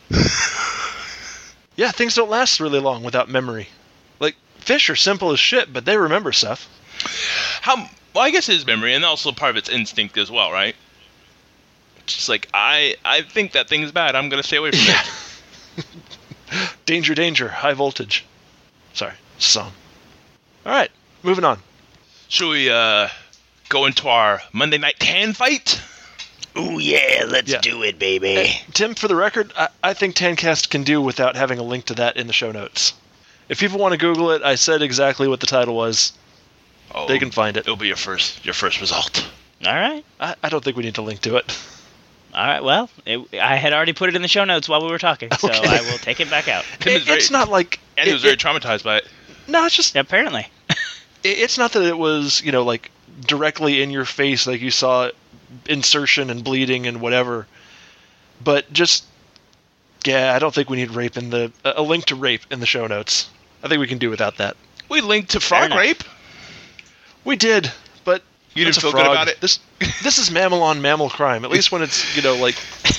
Yeah, things don't last really long without memory. Like, fish are simple as shit, but they remember stuff. How? Well, I guess it is memory, and also part of it's instinct as well, right? It's just like I, I think that thing's bad. I'm gonna stay away from it. Danger, danger, high voltage. Sorry, song. All right, moving on. Should we uh go into our Monday Night Tan fight? Ooh yeah, let's Yeah. do it, baby. Hey, Tim, for the record, I, I think Tancast can do without having a link to that in the show notes. If people want to Google it, I said exactly what the title was. Oh, They can find it. It'll be your first, your first result. All right. I, I don't think we need to link to it. All right. Well, it, I had already put it in the show notes while we were talking, so Okay. I will take it back out. Tim is It- very, it's not like... and he it- was very it- traumatized by it. No, it's just... Apparently. it- It's not that it was, you know, like, directly in your face, like you saw insertion and bleeding and whatever. But just... Yeah, I don't think we need rape in the... A link to rape in the show notes. I think we can do without that. We linked to frog enough. rape. We did, but... You that's didn't a feel good frog. about it? This, this is mammal on mammal crime. At least when it's, you know, like...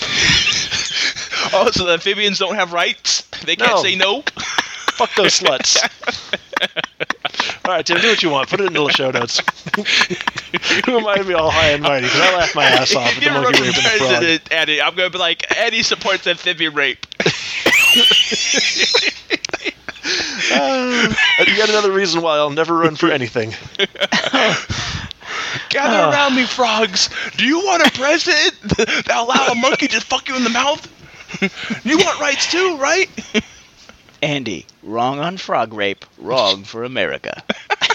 Oh, so the amphibians don't have rights? They can't No. say no? Fuck those sluts. All right, Tim, do what you want. Put it into the show notes. Who am I to be all high and mighty? Because I laughed my ass off at the You monkey run raping for the frog. president, Eddie. I'm going to be like, Eddie supports amphibian rape. Uh, yet another reason why I'll never run for anything. Gather around me, frogs. Do you want a president that allow a monkey to fuck you in the mouth? You want rights too, right? Andy, wrong on frog rape, wrong for America.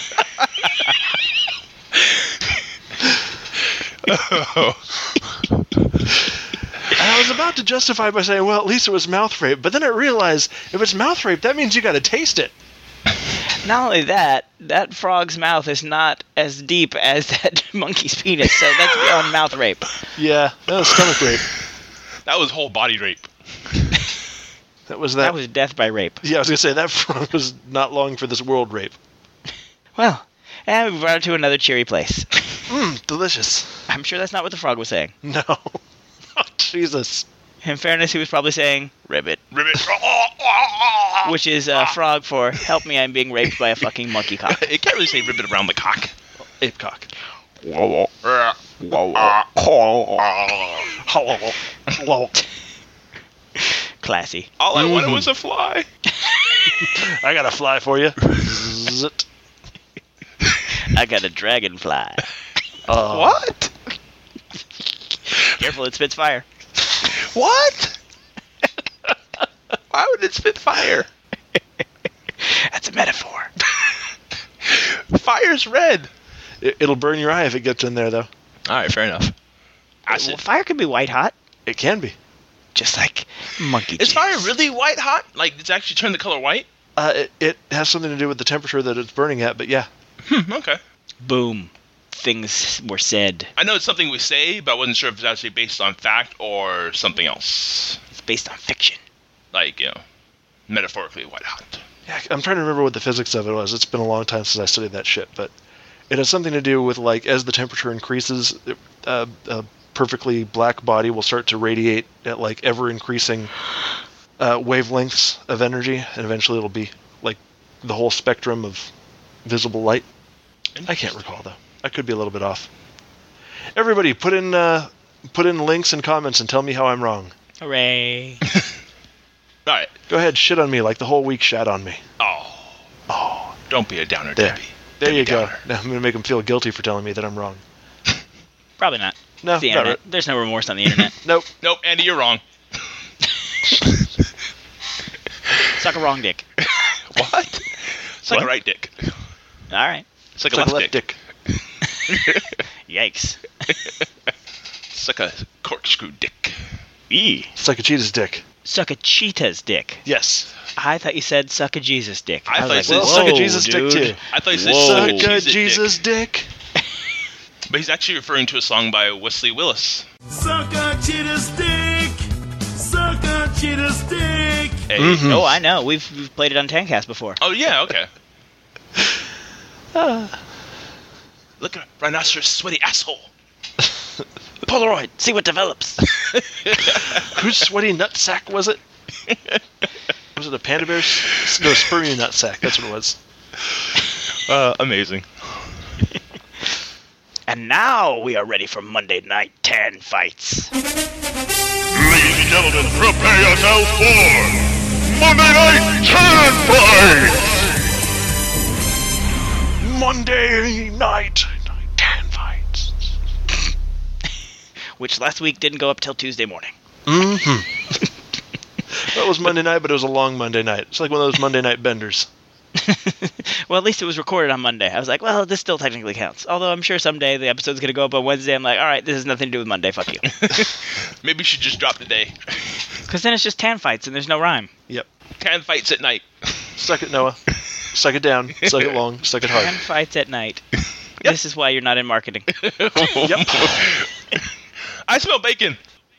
I was about to justify by saying, well, at least it was mouth rape, but then I realized if it's mouth rape, that means you got to taste it. Not only that, that frog's mouth is not as deep as that monkey's penis, so that's beyond mouth rape. Yeah, that was stomach rape. That was whole body rape. That was that. That was death by rape. Yeah, I was gonna say that frog was not long for this world rape. Well, and we brought it to another cheery place. Mmm, delicious. I'm sure that's not what the frog was saying. No. Oh, Jesus. In fairness, he was probably saying, ribbit. Ribbit. Which is uh, frog for, help me, I'm being raped by a fucking monkey cock. It can't really say ribbit around the cock. Ape cock. Classy. All I wanted was a fly. I got a fly for you. Zit. I got a dragonfly. Uh, What? Careful, it spits fire. What? Why would it spit fire? That's a metaphor. Fire's red. It, it'll burn your eye if it gets in there, though. All right, fair enough. Acid. Well, fire can be white hot, It can be. just like monkey Is jizz. fire really white hot? Like, does it actually turn the color white? Uh, it, it has something to do with the temperature that it's burning at, but yeah. Hmm, okay. Boom. Things were said. I know it's something we say, but I wasn't sure if it's actually based on fact or something else. It's based on fiction. Like, you know, metaphorically white hot. Yeah, I'm trying to remember what the physics of it was. It's been a long time since I studied that shit, but it has something to do with, like, as the temperature increases, uh, a perfectly black body will start to radiate at, like, ever-increasing uh, wavelengths of energy, and eventually it'll be, like, the whole spectrum of visible light. I can't recall, though. I could be a little bit off. Everybody, put in uh, put in links and comments and tell me how I'm wrong. Hooray. All right. Go ahead, shit on me like the whole week shat on me. Oh. Oh. Don't be a downer, There. Debbie. There Debbie you go. Downer. Now I'm going to make them feel guilty for telling me that I'm wrong. Probably not. No, It's the not internet. right. There's no remorse on the internet. Nope. Nope, Andy, you're wrong. Suck a wrong dick. What? It's like What? a right dick. All right. It's like It's a like left, a left dick. dick. Yikes. It's like a corkscrew dick. Eee. It's like a cheetah's dick. Suck a cheetah's dick. Yes. I thought you said suck a Jesus dick. I was thought you like, said Well, whoa, suck a Jesus dude. dick, too. I thought you said Whoa. suck Suck a a Jesus Jesus dick. dick. But he's actually referring to a song by Wesley Willis. Suck a cheetah's dick. Suck a cheetah's dick. Hey. Mhm. Oh, I know. We've, we've played it on Tancast before. Oh, yeah, okay. Look at rhinoceros sweaty asshole. Polaroid. See what develops. Whose sweaty nutsack was it? Was it a panda bear's? No, spermia nutsack. That's what it was. Uh, amazing. And now we are ready for Monday Night Tan Fights. Ladies and gentlemen, prepare yourselves for Monday Night Tan Fights! Monday night. Tan fights. Which last week didn't go up till Tuesday morning. Mm-hmm. That was Monday night, but it was a long Monday night. It's like one of those Monday night benders. Well, at least it was recorded on Monday. I was like, well, this still technically counts. Although I'm sure someday the episode's going to go up on Wednesday. I'm like, all right, this has nothing to do with Monday. Fuck you. Maybe we should just drop the day. Because then it's just tan fights and there's no rhyme. Yep. Tan fights at night. Suck it, Noah. Suck it down. Suck it long. Suck it Tan hard. fights at night. This is why you're not in marketing. Yep. I smell bacon.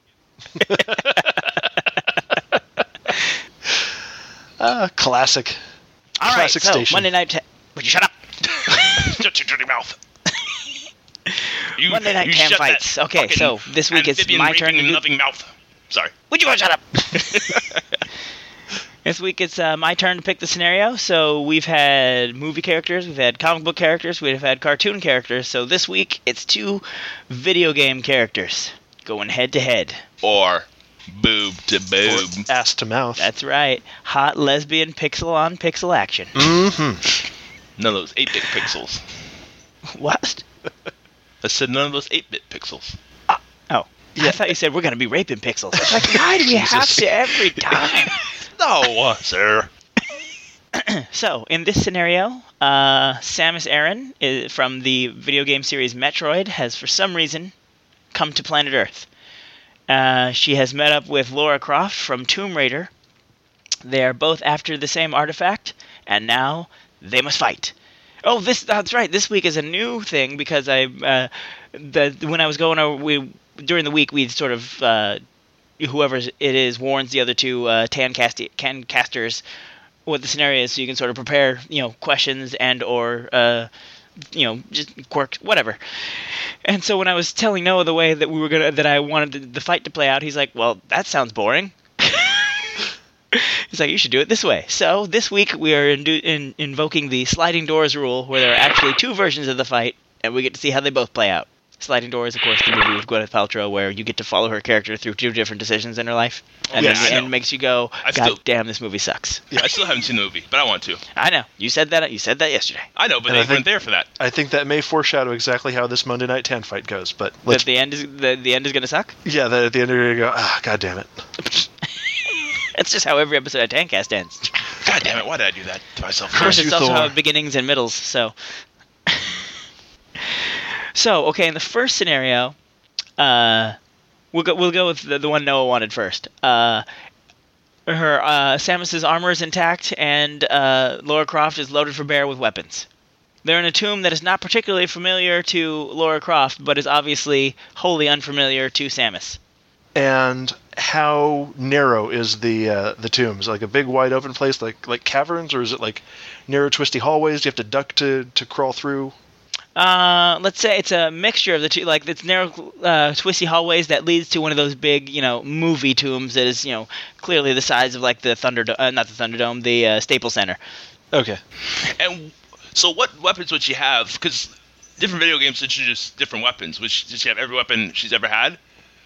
Ah, classic. All right, Classic so station. Monday Night... Ta- Would you shut up? Shut your dirty mouth. You, Monday Night you Tan shut Fights. that Okay, so fucking this week it's amphibian my turn raping to do- loving mouth. Sorry. Would you go shut up? This week it's uh, my turn to pick the scenario. So we've had movie characters, we've had comic book characters, we've had cartoon characters. So this week it's two video game characters going head to head. Or boob to boob. Or ass to mouth. That's right. Hot lesbian pixel on pixel action. Mm-hmm. None of those eight-bit pixels. What? I said none of those eight-bit pixels. Oh. Yeah. I thought you said we're going to be raping pixels. I was like, why do we have to every time? No, sir. So, in this scenario, uh, Samus Aran is, from the video game series Metroid has, for some reason, come to planet Earth. Uh, she has met up with Lara Croft from Tomb Raider. They are both after the same artifact, and now they must fight. Oh, this that's right. This week is a new thing because I, uh, the when I was going over, we during the week we sort of uh, whoever it is warns the other two uh, Tancast- Tancasters what the scenario is, so you can sort of prepare, you know, questions and or uh, you know, just quirks, whatever. And so when I was telling Noah the way that we were gonna that I wanted the, the fight to play out, he's like, "Well, that sounds boring." He's like, "You should do it this way." So this week we are in, in, invoking the sliding doors rule, where there are actually two versions of the fight, and we get to see how they both play out. Sliding Doors, of course, the movie with Gwyneth Paltrow, where you get to follow her character through two different decisions in her life, and Yeah, then the I end know. makes you go, I "God still- damn, this movie sucks." Yeah, I still haven't seen the movie, but I want to. I know. You said that. You said that yesterday. I know, but And they I think- weren't there for that. I think that may foreshadow exactly how this Monday Night Tan fight goes. But That let's, the end is the, the end is going to suck. yeah, that at the end you're gonna go, ah, god damn it. That's just how every episode of Tancast ends. God damn it! Why did I do that to myself? Of course, you, it's also Thor. how beginnings and middles. So, so okay. In the first scenario, uh, we'll go. We'll go with the, the one Noah wanted first. Uh, her uh, Samus's armor is intact, and uh, Lara Croft is loaded for bear with weapons. They're in a tomb that is not particularly familiar to Lara Croft, but is obviously wholly unfamiliar to Samus. And how narrow is the uh, the tombs? Like a big wide open place, like like caverns, or is it like narrow twisty hallways? Do you have to duck to, to crawl through? Uh, let's say it's a mixture of the two. Like it's narrow, uh, twisty hallways that leads to one of those big, you know, movie tombs that is, you know, clearly the size of like the Thunder, uh, not the Thunderdome, the uh, Staples Center. Okay. And so, what weapons would she have? Because different video games introduce different weapons. Which does she have every weapon she's ever had?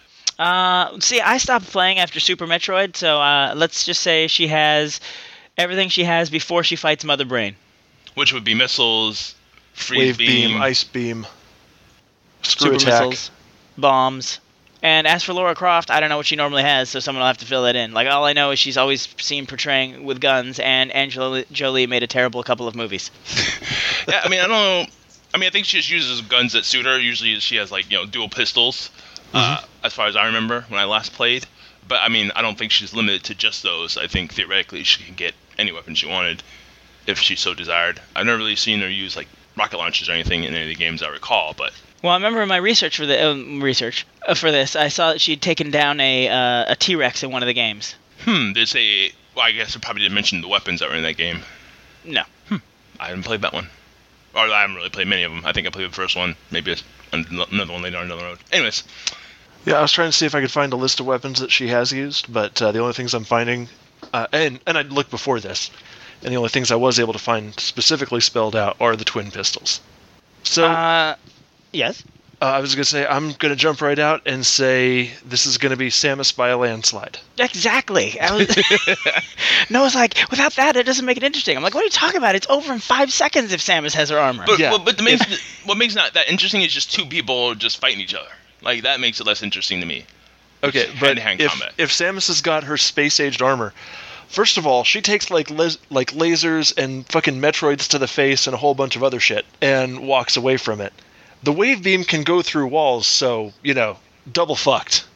Uh, see, I stopped playing after Super Metroid, so uh, let's just say she has everything she has before she fights Mother Brain. Which would be missiles, freeze Wave beam, beam, ice beam, screw Super attack. missiles, bombs. And as for Lara Croft, I don't know what she normally has, so someone will have to fill that in. Like, all I know is she's always seen portraying with guns, and Angela Jolie made a terrible couple of movies. Yeah, I mean, I don't know. I mean, I think she just uses guns that suit her. Usually, she has like you know dual pistols. Uh, as far as I remember when I last played. But I mean, I don't think she's limited to just those. I think theoretically she can get any weapon she wanted if she so desired. I've never really seen her use like rocket launchers or anything in any of the games I recall. But Well, I remember in my research for the um, research uh, for this, I saw that she'd taken down a uh, a T-Rex in one of the games. hmm, they say. Well, I guess I probably didn't mention the weapons that were in that game. No. I haven't played that one, or I haven't really played many of them. I think I played the first one, maybe a, another one later on down the road. Anyways. Yeah, I was trying to see if I could find a list of weapons that she has used, but uh, the only things I'm finding, uh, and and I'd looked before this, and the only things I was able to find specifically spelled out are the twin pistols. So Uh, yes. uh, I was going to say, I'm going to jump right out and say this is going to be Samus by a landslide. Exactly. I was Noah's like, without that, it doesn't make it interesting. I'm like, what are you talking about? It's over in five seconds if Samus has her armor. But Yeah. but, but the makes, what makes not that interesting is just two people just fighting each other. Like that makes it less interesting to me. Okay, but hand-to-hand if, combat. if Samus has got her space-aged armor, first of all, she takes like les- like lasers and fucking Metroids to the face and a whole bunch of other shit and walks away from it. The wave beam can go through walls, so, you know, double fucked.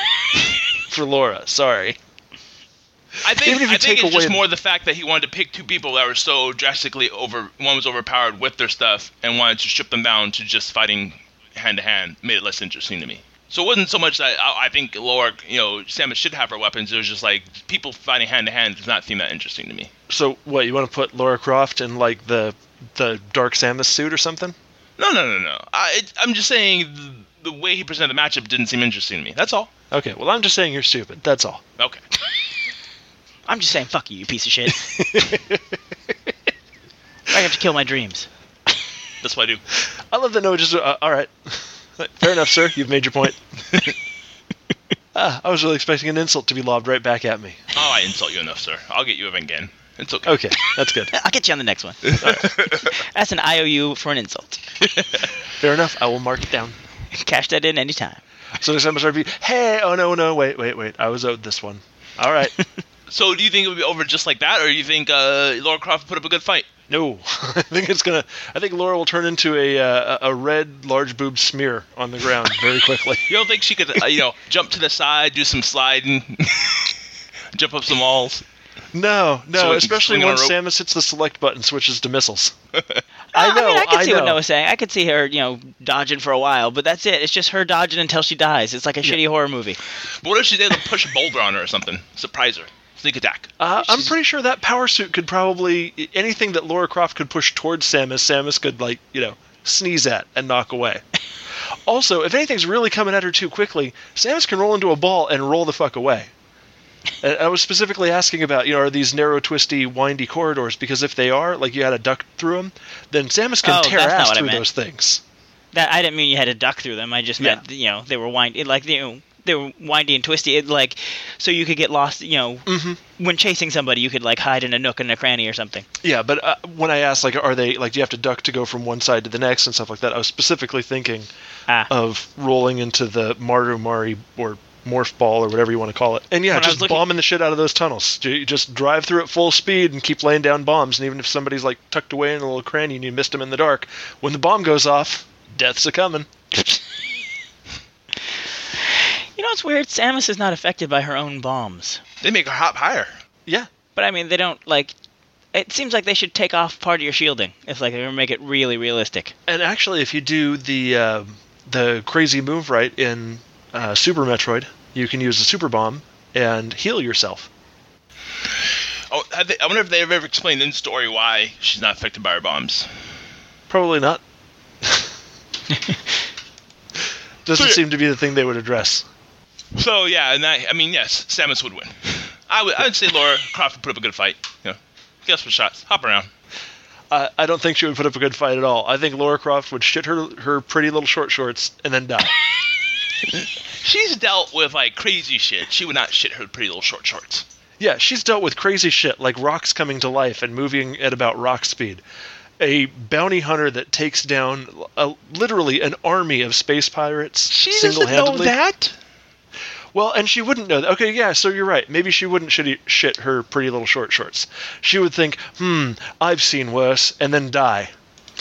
For Laura, sorry. I think Even if you I think take it's just away- more the fact that he wanted to pick two people that were so drastically over. One was overpowered with their stuff and wanted to strip them down to just fighting hand to hand. Made it less interesting to me. So it wasn't so much that I, I think Laura, you know, Samus should have her weapons. It was just like people fighting hand to hand does not seem that interesting to me. So, what, you want to put Laura Croft in, like, the the Dark Samus suit or something? No, no, no, no. I, it, I'm just saying the, the way he presented the matchup didn't seem interesting to me. That's all. Okay, well, I'm just saying you're stupid. That's all. Okay. I'm just saying, fuck you, you piece of shit. I have to kill my dreams. That's what I do. I love that Noah just, uh, all right. Fair enough, sir. You've made your point. ah, I was really expecting an insult to be lobbed right back at me. Oh, I insult you enough, sir. I'll get you again. It's okay. Okay, that's good. I'll get you on the next one. That's an I O U for an insult. Fair enough. I will mark it down. Cash that in anytime. So next time I start be, hey, oh no, no, wait, wait, wait. I was owed this one. All right. So do you think it would be over just like that, or do you think uh, Laura Croft put up a good fight? No, I think it's gonna. I think Laura will turn into a uh, a red large boob smear on the ground very quickly. You don't think she could, uh, you know, jump to the side, do some sliding, jump up some walls? No, no, So especially swing on a once rope? Samus hits the select button, switches to missiles. I I know, I mean, I can I see what know. Noah's saying. I could see her, you know, dodging for a while, but that's it. It's just her dodging until she dies. It's like a shitty horror movie. But what if she's able to push a boulder on her or something? Surprise her. Sneak attack. Uh, I'm pretty sure that power suit could probably anything that Laura Croft could push towards Samus, Samus could like you know sneeze at and knock away. Also, if anything's really coming at her too quickly, Samus can roll into a ball and roll the fuck away. And I was specifically asking about, you know, are these narrow, twisty, windy corridors? Because if they are, like you had to duck through them, then Samus can Oh, tear that's not ass what I through meant. those things. That I didn't mean you had to duck through them. I just Yeah. meant, you know, they were windy, like you know, they were windy and twisty. It, like, so you could get lost. You know, Mm-hmm. when chasing somebody, you could like hide in a nook and a cranny or something. Yeah, but uh, when I asked, like, are they, like, do you have to duck to go from one side to the next and stuff like that, I was specifically thinking Ah. of rolling into the Maru Mari or morph ball or whatever you want to call it. And yeah, When I just was looking- bombing the shit out of those tunnels. You just drive through at full speed and keep laying down bombs. And even if somebody's, like, tucked away in a little cranny and you missed them in the dark, when the bomb goes off, death's a-coming. You know what's weird? Samus is not affected by her own bombs. They make her hop higher. Yeah. But I mean, they don't like. It seems like they should take off part of your shielding if like they're gonna make it really realistic. And actually, if you do the uh, the crazy move right in uh, Super Metroid, you can use the Super Bomb and heal yourself. Oh, have they, I wonder if they've ever explained in story why she's not affected by her bombs. Probably not. Doesn't So- seem to be the thing they would address. So yeah, and I, I mean, yes, Samus would win. I would, I would say Laura Croft would put up a good fight. You know, guess what shots, hop around. Uh, I don't think she would put up a good fight at all. I think Laura Croft would shit her her pretty little short shorts and then die. She's dealt with like crazy shit. She would not shit her pretty little short shorts. Yeah, she's dealt with crazy shit like rocks coming to life and moving at about rock speed. A bounty hunter that takes down a, literally an army of space pirates She doesn't know single-handedly. that. Well, and she wouldn't know that. Okay, yeah, so you're right. Maybe she wouldn't shit, shit her pretty little short shorts. She would think, hmm, I've seen worse, and then die.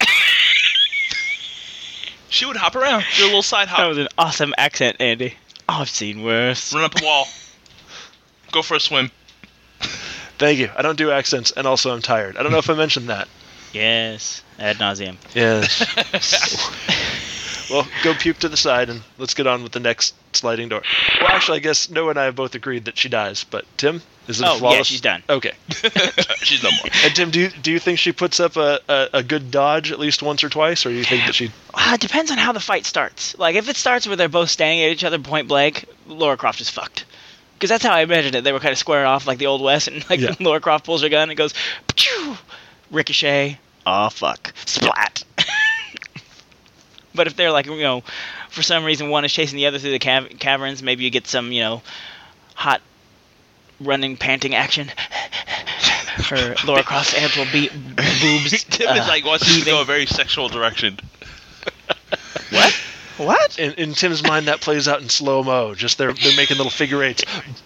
She would hop around, do a little side That hop, was an awesome accent, Andy. Oh, I've seen worse. run up a wall, go for a swim. Thank you. I don't do accents, and also I'm tired. I don't know if I mentioned that. Yes, ad nauseum. Yes. Well, go puke to the side, and let's get on with the next sliding door. Well, actually, I guess Noah and I have both agreed that she dies, but Tim, is it Oh, a yeah, flawless? she's done. Okay. She's no more. And Tim, do you, do you think she puts up a, a, a good dodge at least once or twice, or do you think that she... Ah, it depends on how the fight starts. Like, if it starts where they're both standing at each other point blank, Laura Croft is fucked. Because that's how I imagined it. They were kind of squaring off like the Old West, and like Yeah. Laura Croft pulls her gun and goes, "Pachoo!" Ricochet. Oh, fuck. Splat. But if they're like, you know, for some reason one is chasing the other through the cav- caverns, maybe you get some, you know, hot running, panting action. Her Laura Croft's abs will be boobs. Tim uh, is like wants to heaving. go a very sexual direction. What? What? In, in Tim's mind, that plays out in slow-mo. Just they're, they're making little figure eights.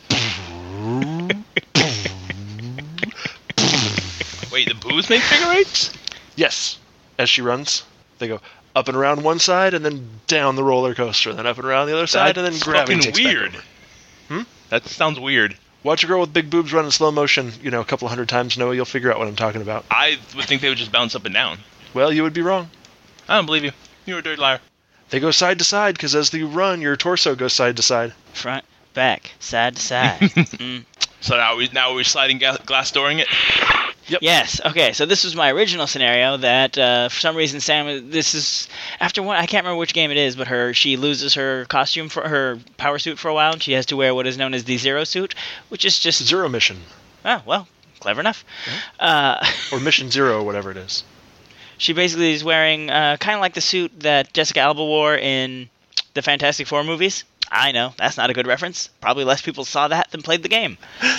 Wait, the boobs make figure eights? Yes. As she runs, they go up and around one side, and then down the roller coaster, then up and around the other side, and then That's gravity fucking takes back weird. over. Hmm? That sounds weird. Watch a girl with big boobs run in slow motion, you know, a couple hundred times, Noah, you'll figure out what I'm talking about. I would think they would just bounce up and down. Well, you would be wrong. I don't believe you. You're a dirty liar. They go side to side, because as you run, your torso goes side to side. Front, back, side to side. mm. So now we now we're sliding ga- glass dooring it. Yes. Okay. So this was my original scenario. That uh, for some reason Sam. This is after one. I can't remember which game it is, but her she loses her costume for her power suit for a while, and she has to wear what is known as the Zero suit, which is just Zero mission. Oh, well, clever enough. Uh, Or Mission Zero, or whatever it is. she basically is wearing uh, kind of like the suit that Jessica Alba wore in the Fantastic Four movies. I know, that's not a good reference. Probably less people saw that than played the game.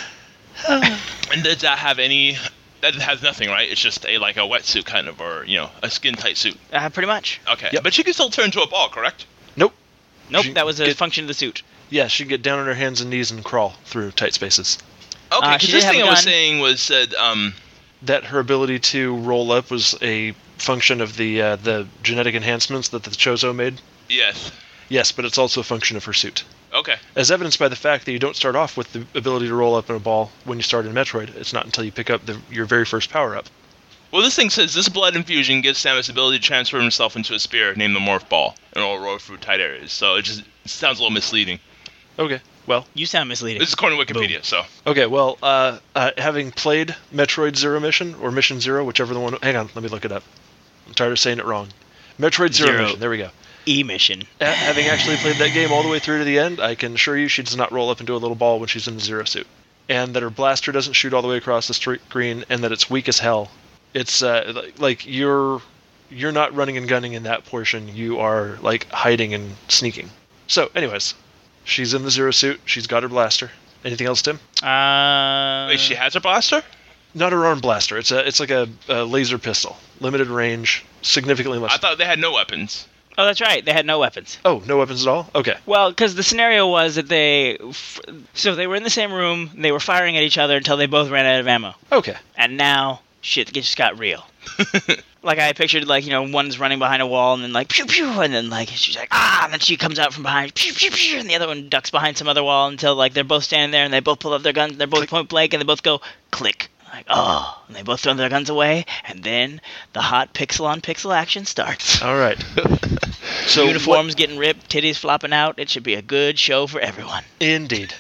And does that have any... That has nothing, right? It's just a like a wetsuit kind of, or, you know, a skin-tight suit. Uh, pretty much. Okay. Yep. But she can still turn into a ball, correct? Nope. Nope, She that was a get- function of the suit. Yeah, she'd get down on her hands and knees and crawl through tight spaces. Okay, Uh, because she this did have thing a I was gun. saying was said, um... That her ability to roll up was a function of the uh, the genetic enhancements that the Chozo made. Yes. Yes, but it's also a function of her suit. Okay. As evidenced by the fact that you don't start off with the ability to roll up in a ball when you start in Metroid. It's not until you pick up the, your very first power-up. Well, this thing says, this blood infusion gives Samus the ability to transform himself into a spear named the Morph Ball, and will roll through tight areas. So it just it sounds a little misleading. Okay, well, You sound misleading. This is according to Wikipedia, so... okay, well, uh, uh, having played Metroid Zero Mission, or Mission Zero, whichever the one... Hang on, let me look it up. I'm tired of saying it wrong. Metroid Zero, Zero. Mission, there we go. E-mission. Uh, having actually played that game all the way through to the end, I can assure you she does not roll up into a little ball when she's in the Zero suit. And that her blaster doesn't shoot all the way across the screen, and that it's weak as hell. It's, uh, like, like, you're you're not running and gunning in that portion. You are, like, hiding and sneaking. So, anyways, she's in the Zero suit. She's got her blaster. Anything else, Tim? Uh, Wait, she has a blaster? Not her arm blaster. It's a it's like a, a laser pistol. Limited range, significantly less. I thought they had no weapons. Oh, that's right. They had no weapons. Oh, no weapons at all? Okay. Well, because the scenario was that they... F- so they were in the same room, they were firing at each other until they both ran out of ammo. Okay. And now, shit just got real. Like, I pictured, like, you know, one's running behind a wall, and then, like, pew, pew, and then, like, she's like, ah, and then she comes out from behind, pew, pew, pew, and the other one ducks behind some other wall until, like, they're both standing there, and they both pull up their guns, they're both Click. point blank, and they both go, click. Like, oh, and they both throw their guns away, and then the hot pixel-on-pixel action starts. All right. So Uniforms what- getting ripped, titties flopping out. It should be a good show for everyone. Indeed.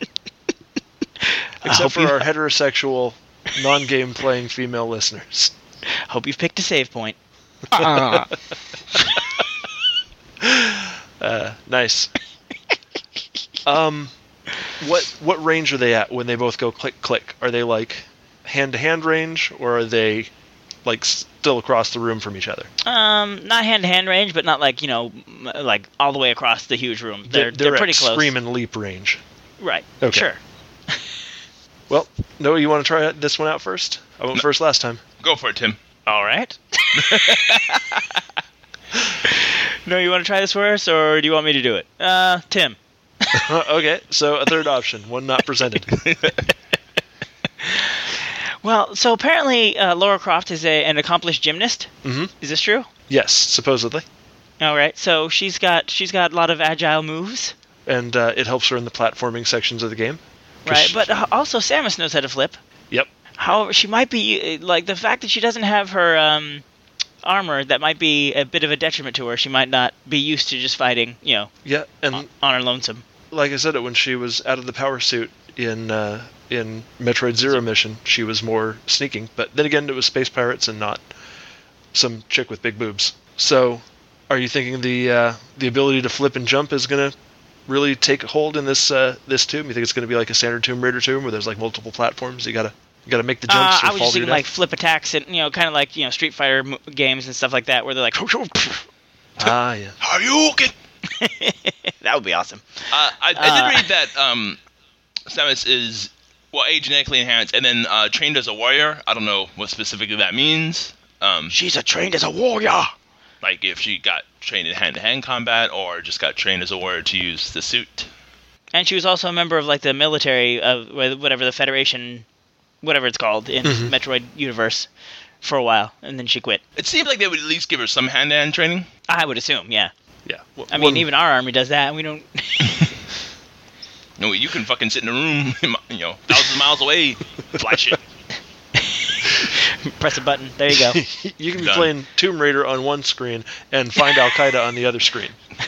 I Except hope for you- our heterosexual, non-game playing female listeners. Hope you've picked a save point. Uh, nice. Um, what what range are they at when they both go click click? Are they like hand to hand range, or are they like still across the room from each other? Um, not hand-to-hand range, but not like, you know, m- like all the way across the huge room. They're they're, they're, pretty at close. scream and leap range. Right. Okay. Sure. Well, Noah, you want to try this one out first? I went No. first last time. Go for it, Tim. All right. No, you want to try this first, or do you want me to do it? Uh, Tim. Okay, so a third option, one not presented. Well, so apparently uh, Laura Croft is a, an accomplished gymnast. Mm-hmm. Is this true? Yes, supposedly. All right. So she's got she's got a lot of agile moves, And uh, it helps her in the platforming sections of the game. 'Cause right? she- But uh, also Samus knows how to flip. Yep. However, she might be like the fact that she doesn't have her um, armor. That might be a bit of a detriment to her. She might not be used to just fighting, you know, Yeah, and on, on her lonesome. like I said, when she was out of the power suit in uh, in Metroid Zero Mission, she was more sneaking. But then again, it was space pirates and not some chick with big boobs. So, are you thinking the uh, the ability to flip and jump is going to really take hold in this uh, this tomb? You think it's going to be like a standard Tomb Raider tomb where there's like multiple platforms? You gotta you gotta make the Uh, jumps I or was fall just to your thinking like death. flip attacks and, you know, kind of like, you know, Street Fighter m- games and stuff like that, where they're like, Ah, yeah. Hadouken! that would be awesome. Uh, I, I Uh, did read that um, Samus is, well, A, genetically enhanced, and then uh, trained as a warrior. I don't know what specifically that means. Um, She's a trained as a warrior. like if she got trained in hand-to-hand combat or just got trained as a warrior to use the suit. And she was also a member of like the military of whatever the Federation, whatever it's called in Mhm. Metroid universe, for a while, and then she quit. It seemed like they would at least give her some hand-to-hand training. I would assume, yeah. Yeah. I mean, even our army does that, and we don't. No, you can fucking sit in a room, you know, thousands of miles away, flash it. Press a button. There you go. you can be Done. playing Tomb Raider on one screen and find Al Qaeda on the other screen.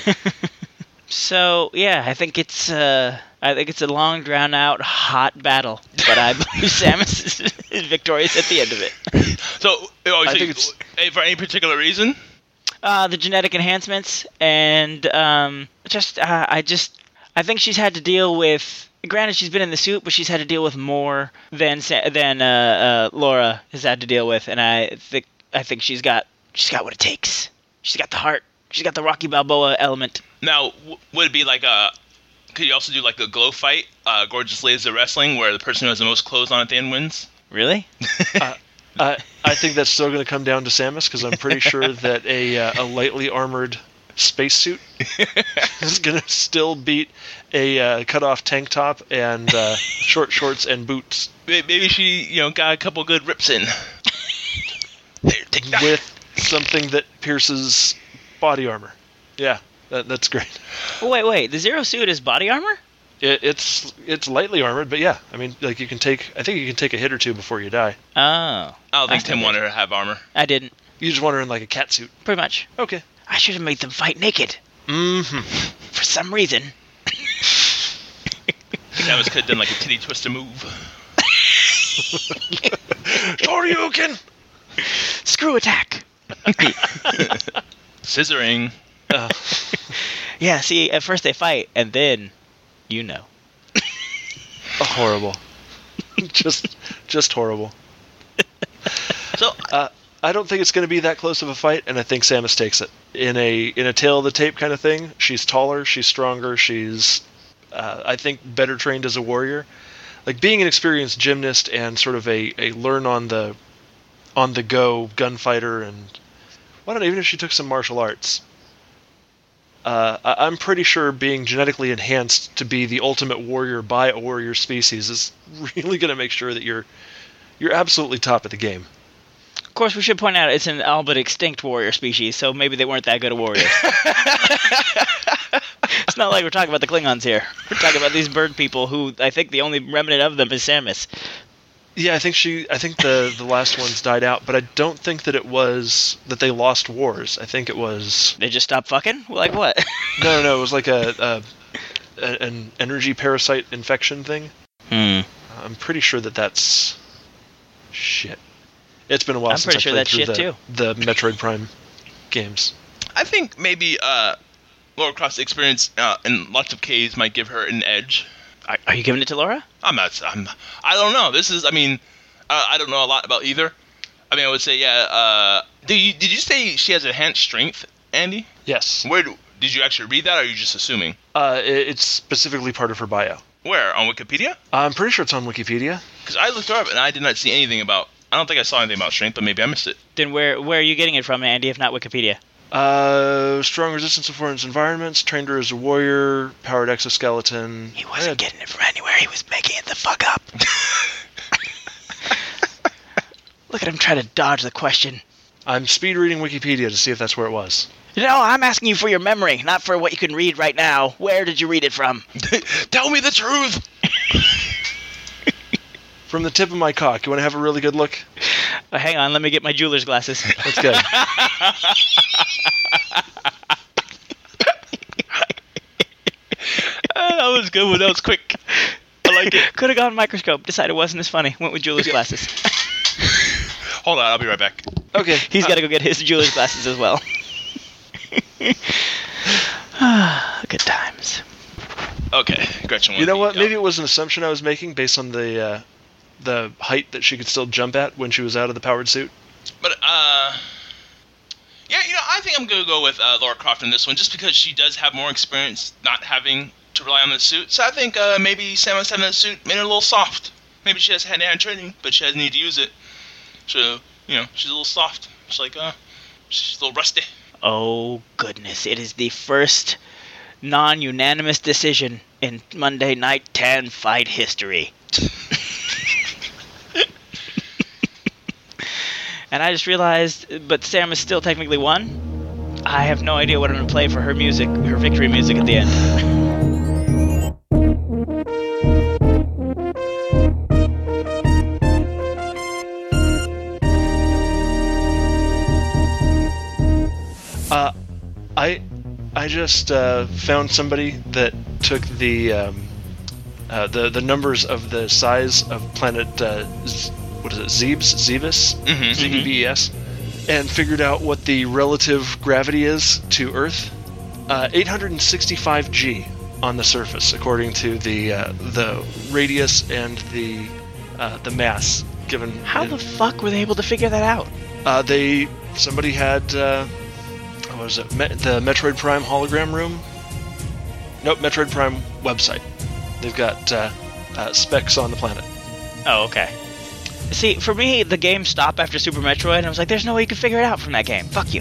So yeah, I think it's uh, I think it's a long, drawn out, hot battle, but I believe Samus is, is victorious at the end of it. So, oh, I so think you- it's- eh, for any particular reason? Uh, the genetic enhancements, and um, just uh, I just I think she's had to deal with granted, she's been in the suit, but she's had to deal with more than Sa- than uh, uh, Laura has had to deal with, and I think I think she's got she's got what it takes. She's got the heart. She's got the Rocky Balboa element. Now, w- would it be like a? Could you also do like a glow fight, uh, Gorgeous Ladies of Wrestling, where the person who has the most clothes on at the end wins? Really? uh, I I think that's still going to come down to Samus, because I'm pretty sure that a uh, a lightly armored spacesuit is going to still beat a uh, cut-off tank top and uh, short shorts and boots. Maybe she, you know, got a couple good rips in. There, take that. With something that pierces body armor. Yeah, that, that's great. Oh, wait, wait. The Zero suit is body armor? It, it's it's lightly armored, but yeah, I mean, like you can take. I think you can take a hit or two before you die. Oh. I don't think I Tim wanted her to have armor. I didn't. You just want her in like a cat suit. Pretty much. Okay. I should have made them fight naked. Mm-hmm. For some reason. That was could have done like a titty twister move. Shoryuken! Screw attack. Scissoring. Uh, Yeah, see, at first they fight, and then, you know. horrible. just, just horrible. So, Uh, I don't think it's going to be that close of a fight, and I think Samus takes it. In a in a tail of the tape kind of thing, she's taller, she's stronger, she's, uh, I think, better trained as a warrior. Like, being an experienced gymnast and sort of a, a learn on the on the go gunfighter, and I don't know, even if she took some martial arts, uh, I, I'm pretty sure being genetically enhanced to be the ultimate warrior by a warrior species is really going to make sure that you're you're absolutely top of the game. Of course, we should point out it's an all but extinct warrior species, so maybe they weren't that good at warriors. It's not like we're talking about the Klingons here. We're talking about these bird people who I think the only remnant of them is Samus. Yeah, I think she. I think the the last ones died out, but I don't think that it was that they lost wars. I think it was They just stopped fucking? Like what? no, no, no. It was like a, a, a an energy parasite infection thing. Hmm. I'm pretty sure that that's shit. It's been a while I'm since pretty I sure played that's through shit, the, the Metroid Prime games. I think maybe uh, Laura Croft's experience uh, in lots of caves might give her an edge. Are, are you giving it to Laura? I'm not. I'm. I don't know. This is. I mean, uh, I don't know a lot about either. I mean, I would say, yeah. Uh, did you did you say she has enhanced strength, Andy? Yes. Where do, did you actually read that, or are you just assuming? Uh, it, it's specifically part of her bio. Where on Wikipedia? I'm pretty sure it's on Wikipedia. Because I looked her up and I did not see anything about. I don't think I saw anything about strength, but maybe I missed it. Then where where are you getting it from, Andy, if not Wikipedia? Uh, strong resistance to foreign environments, trained her as a warrior, powered exoskeleton. He wasn't getting it from anywhere. He was making it the fuck up. Look at him trying to dodge the question. I'm speed reading Wikipedia to see if that's where it was. No, I'm asking you for your memory, not for what you can read right now. Where did you read it from? Tell me the truth! From the tip of my cock. You want to have a really good look? Uh, hang on, let me get my jeweler's glasses. That's good. Uh, that was good one. That was quick. I like it. Could have gone microscope. Decided it wasn't as funny. Went with jeweler's glasses. Hold on, I'll be right back. Okay. He's uh, got to go get his jeweler's glasses as well. Good times. Okay, Gretchen. You know what? yeah. Maybe it was an assumption I was making based on the uh, the height that she could still jump at when she was out of the powered suit. But, uh... yeah, you know, I think I'm going to go with uh, Laura Croft in this one, just because she does have more experience not having to rely on the suit. So I think uh, maybe Samus having the suit made her a little soft. Maybe she has hand-to-hand training, but she doesn't need to use it. So, you know, she's a little soft. She's like, uh, she's a little rusty. Oh, goodness. It is the first non-unanimous decision in Monday Night ten fight history. And I just realized, but Samus still technically won. I have no idea what I'm going to play for her music, her victory music at the end. Uh, I I just uh, found somebody that took the um, uh, the the numbers of the size of planet uh, Z- what is it Zebes Zebes Mm-hmm. Z E B E S and figured out what the relative gravity is to Earth. Uh, eight hundred sixty-five G on the surface, according to the uh, the radius and the uh, the mass given. How in, the fuck were they able to figure that out? Uh, they somebody had uh, what was it? Me- the Metroid Prime hologram room. Nope, Metroid Prime website. They've got uh, uh, specs on the planet. Oh, okay. See, for me, the game stopped after Super Metroid, and I was like, there's no way you can figure it out from that game. Fuck you.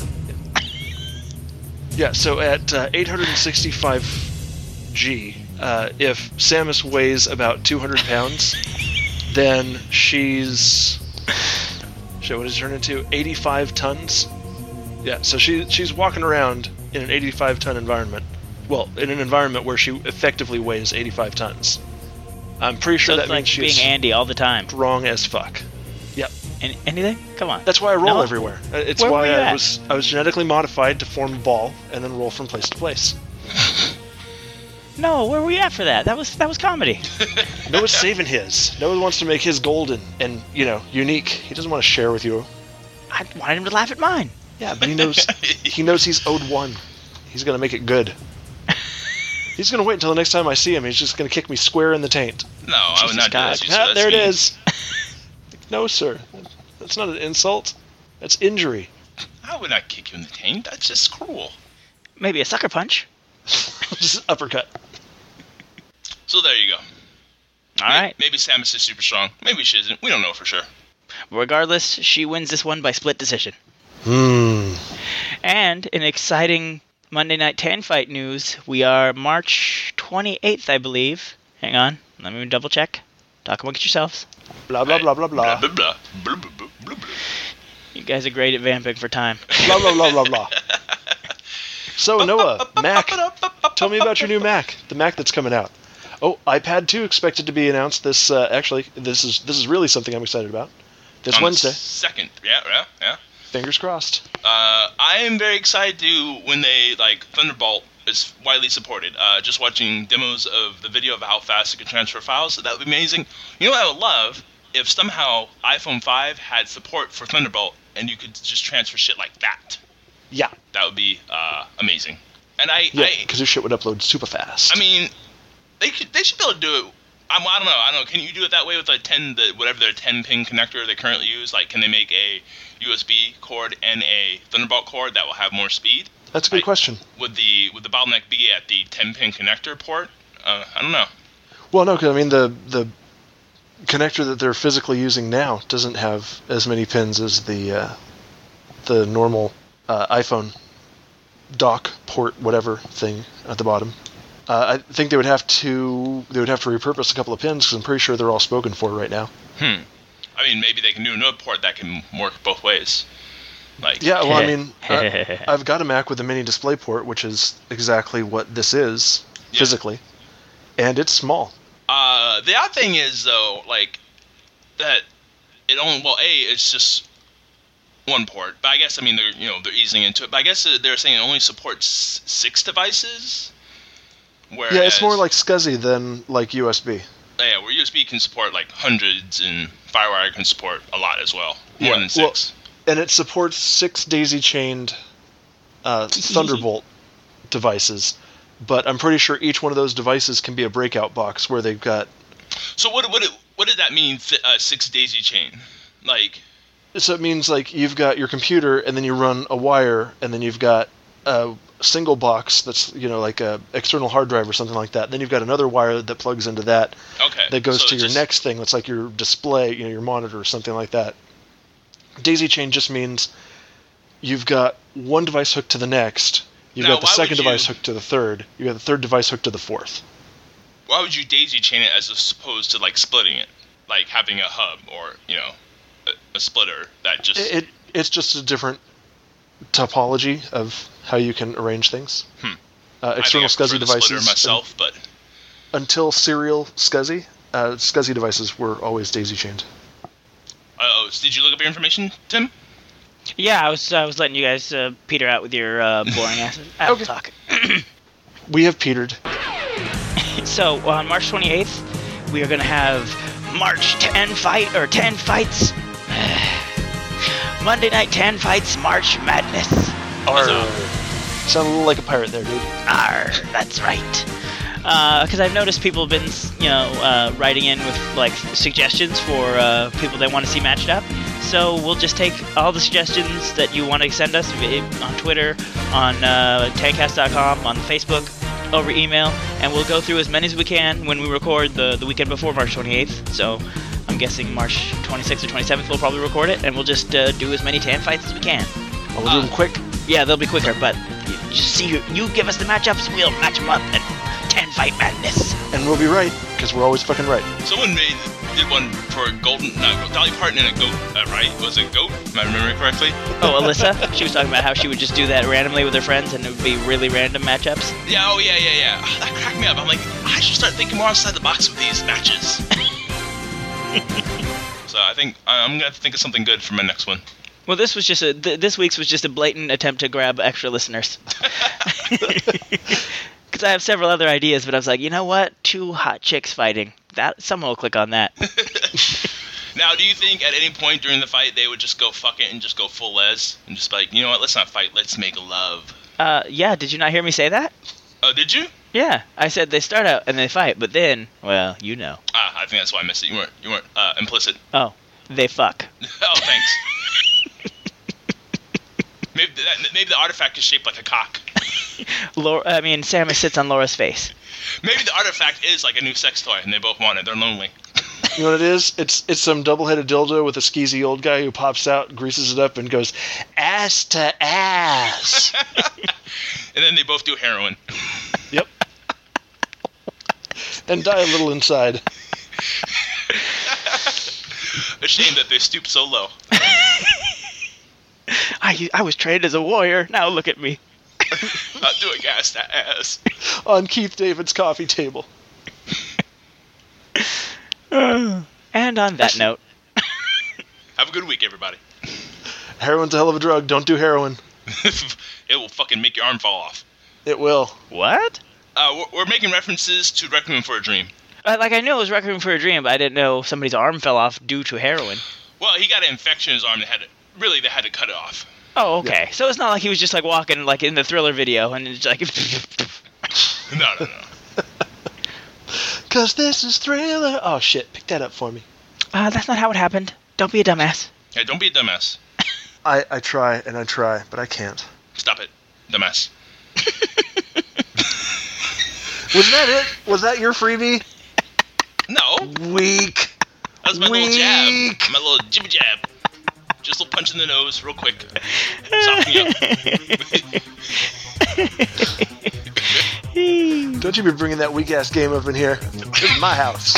Yeah, so at uh, eight hundred sixty-five G, uh, if Samus weighs about two hundred pounds, then she's... Shit, what does it turn into? eighty-five tons? Yeah, so she she's walking around in an eighty-five ton environment. Well, in an environment where she effectively weighs eighty-five tons. I'm pretty sure So that it's like means being she's Andy all the time. strong as fuck. Yep. Any, anything? Come on. That's why I roll No? everywhere. Uh, It's Where were why you I at? was I was genetically modified to form a ball and then roll from place to place. No, where were you at for that? That was that was comedy. Noah's saving his. Noah wants to make his golden and, you know, unique. He doesn't want to share with you. I wanted him to laugh at mine. Yeah, but he knows he knows he's owed one. He's gonna make it good. He's gonna wait until the next time I see him. He's just gonna kick me square in the taint. No, I would Jesus not do God. that. to you, Ah, so that's there it mean. is. No, sir. That's not an insult. That's injury. I would not kick you in the taint. That's just cruel. Maybe a sucker punch. Just uppercut. So there you go. All right. Maybe Samus is super strong. Maybe she isn't. We don't know for sure. Regardless, she wins this one by split decision. Hmm. And in exciting Monday Night Tan Fight news, we are March twenty-eighth, I believe. Hang on. Let me double check. Talk amongst yourselves. Blah blah blah blah blah. Blah, blah, blah, blah, blah, blah, blah. You guys are great at vamping for time. Blah blah blah blah blah. So Noah, Mac, tell me about your new Mac. The Mac that's coming out. Oh, iPad two expected to be announced this. Uh, actually, this is this is really something I'm excited about. This On the Wednesday. Second. Yeah, yeah, yeah. Fingers crossed. Uh, I am very excited to when they, like, Thunderbolt is widely supported. Uh, just watching demos of the video of how fast it can transfer files, so that would be amazing. You know what I would love? If somehow iPhone five had support for Thunderbolt, and you could just transfer shit like that. Yeah. That would be uh, amazing. And I, Yeah, I, because your shit would upload super fast. I mean, they could, they should be able to do it. I'm, I don't know. I don't know. Can you do it that way with a ten, the whatever their ten pin connector they currently use? Like, can they make a U S B cord and a Thunderbolt cord that will have more speed? That's a good like, question. Would the would the bottleneck be at the ten pin connector port? Uh, I don't know. Well, no, because I mean the the connector that they're physically using now doesn't have as many pins as the uh, the normal uh, iPhone dock port whatever thing at the bottom. Uh, I think they would have to they would have to repurpose a couple of pins because I'm pretty sure they're all spoken for right now. Hmm. I mean, maybe they can do another port that can work both ways. Like, Yeah, well, I mean, uh, I've got a Mac with a mini display port, which is exactly what this is Yeah. physically, and it's small. Uh, the odd thing is though, like that it only well, a it's just one port, but I guess I mean they're you know they're easing into it. But I guess they're saying it only supports six devices. Whereas, Yeah, it's more like SCSI than like U S B. yeah, where U S B can support like hundreds and FireWire can support a lot as well, more Yeah, than well, six. And it supports six daisy-chained uh, Thunderbolt devices, but I'm pretty sure each one of those devices can be a breakout box where they've got... So what what what did that mean? Th- uh, six daisy chain, like So it means like you've got your computer and then you run a wire and then you've got a single box that's, you know, like a external hard drive or something like that. Then you've got another wire that plugs into that okay, that goes so to it's your just- next thing that's like your display, you know, your monitor or something like that. Daisy chain just means you've got one device hooked to the next, you've Now, got the why would second device you- hooked to the third, you got the third device hooked to the fourth. Why would you daisy chain it as opposed to like splitting it, like having a hub or you know a, a splitter that just It, it it's just a different topology of how you can arrange things. Hmm. Uh, I external think I prefer SCSI the splitter devices myself, but until serial SCSI, uh, SCSI devices were always daisy chained. oh, did you look up your information, Tim? Yeah, I was I was letting you guys uh, peter out with your uh, boring ass Apple Okay. talk. We have petered. So on March twenty-eighth, we are gonna have March ten fight or ten fights. Monday Night ten Fights March Madness. Arr. So- Sound a little like a pirate there, dude. Arr, that's right. Because I've noticed people have been, you know, uh, writing in with like suggestions for uh, people they want to see matched up. So we'll just take all the suggestions that you want to send us on Twitter, on uh, tancast dot com, on Facebook, over email, and we'll go through as many as we can when we record the, the weekend before March twenty-eighth. So I'm guessing March twenty-sixth or twenty-seventh we'll probably record it, and we'll just uh, do as many tan fights as we can. Oh, we'll uh, do them quick? Yeah, they'll be quicker, but you just see, you give us the matchups, we'll match them up, and tan fight madness. And we'll be right, because we're always fucking right. Someone made did one for a golden, no, Dolly Parton and a goat, uh, right? Was it goat? Am I remembering correctly? Oh, Alyssa? She was talking about how she would just do that randomly with her friends, and it would be really random matchups. Yeah, oh yeah, yeah, yeah. Oh, that cracked me up. I'm like, I should start thinking more outside the box with these matches. So I think I'm gonna have to think of something good for my next one. Well, this was just a th- this week's was just a blatant attempt to grab extra listeners. Because I have several other ideas, but I was like, you know what? Two hot chicks fighting. That someone will click on that. Now, do you think at any point during the fight they would just go fuck it and just go full les and just be like, you know what? Let's not fight. Let's make love. Uh, yeah. Did you not hear me say that? Oh, did you? Yeah, I said they start out and they fight, but then, well, you know. Ah, I think that's why I missed it. You weren't, you weren't uh, implicit. Oh, they fuck. Oh, thanks. maybe that, maybe the artifact is shaped like a cock. Laura, I mean, Samus sits on Laura's face. Maybe the artifact is like a new sex toy, and they both want it. They're lonely. You know what it is? It's it's some double-headed dildo with a skeezy old guy who pops out, greases it up, and goes ass to ass. And then they both do heroin. Yep. And die a little inside. A shame that they stoop so low. I I was trained as a warrior. Now look at me. Not doing ass to ass. On Keith David's coffee table. Uh, and on that note. Have a good week, everybody. Heroin's a hell of a drug. Don't do heroin. It will fucking make your arm fall off. It will. What? Uh, we're, we're making references to Requiem for a Dream. Uh, like, I knew it was Requiem for a Dream, but I didn't know somebody's arm fell off due to heroin. Well, he got an infection in his arm. They had to, really, they had to cut it off. Oh, okay. Yeah. So it's not like he was just, like, walking, like, in the Thriller video, and it's like... no, no, no. Because this is Thriller. Oh, shit. Pick that up for me. Uh, that's not how it happened. Don't be a dumbass. Yeah, don't be a dumbass. I, I try, and I try, but I can't. Stop it. Dumbass. Was that it? Was that your freebie? No. Weak. That was my Weak. little jab. My little jibby jab. Just a little punch in the nose, real quick. Soften me up. Don't you be bringing that weak-ass game up in here. This is my house.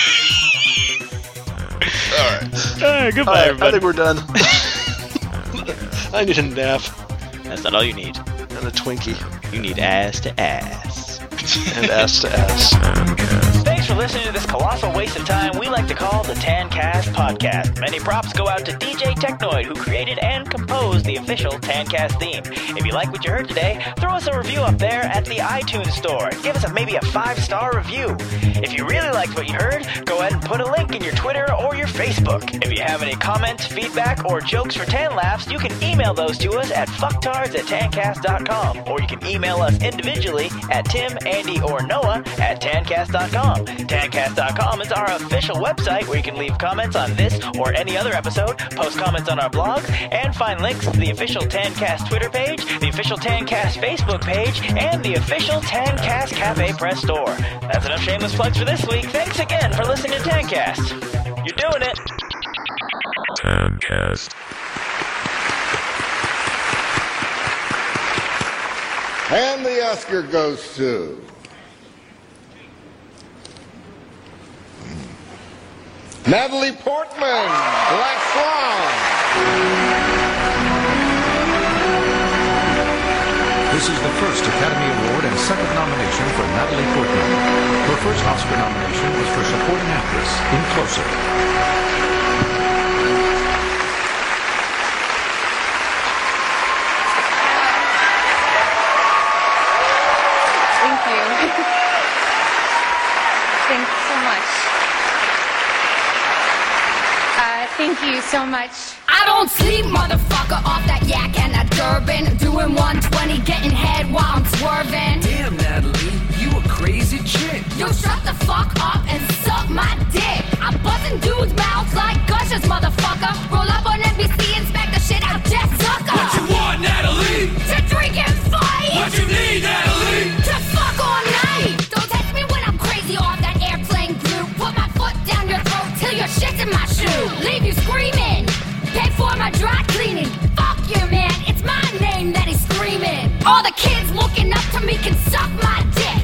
All right. All right, goodbye, all right, everybody. I think we're done. I need a nap. That's not all you need. And a Twinkie. You need ass to ass. And ass to ass. Thanks for listening to this colossal waste of time we like to call the Tancast Podcast. Many props go out to D J Technoid, who created and composed the official Tancast theme. If you like what you heard today, throw us a review up there at the iTunes store. Give us a, maybe a five-star review. If you really liked what you heard, go ahead and put a link in your Twitter or your Facebook. If you have any comments, feedback, or jokes for Tan Laughs, you can email those to us at fucktards at tancast dot com, or you can email us individually at Tim, Andy, or Noah at tancast dot com. tancast dot com is our official website where you can leave comments on this or any other episode, post comments on our blog, and find links to the official Tancast Twitter page, the official Tancast Facebook page, and the official Tancast Cafe Press store. That's enough shameless plugs for this week. Thanks again for listening to Tancast. You're doing it. Tancast. And the Oscar goes to... Natalie Portman, Black Swan. This is the first Academy Award and second nomination for Natalie Portman. Her first Oscar nomination was for supporting actress in Closer. Thank you. Thanks so much. Uh, thank you so much. I don't sleep, motherfucker, off that yak and that Durban. Doing one twenty, getting head while I'm swerving. Damn, Natalie, you a crazy chick. Yo, shut the fuck up and suck my dick. I'm buzzing dudes' mouths like gushers, motherfucker. Roll up on N B C and smack the shit out Jeff Zucker. What you want, Natalie? To drink and fight. What you need, Natalie? To fuck all night. Don't text me when I'm crazy off that airplane glue. Put my foot down your throat till your shit's in my shoe. Leave you screaming. Pay for my dry cleaning. Fuck you, man. It's my name that he's screaming. All the kids looking up to me can suck my dick.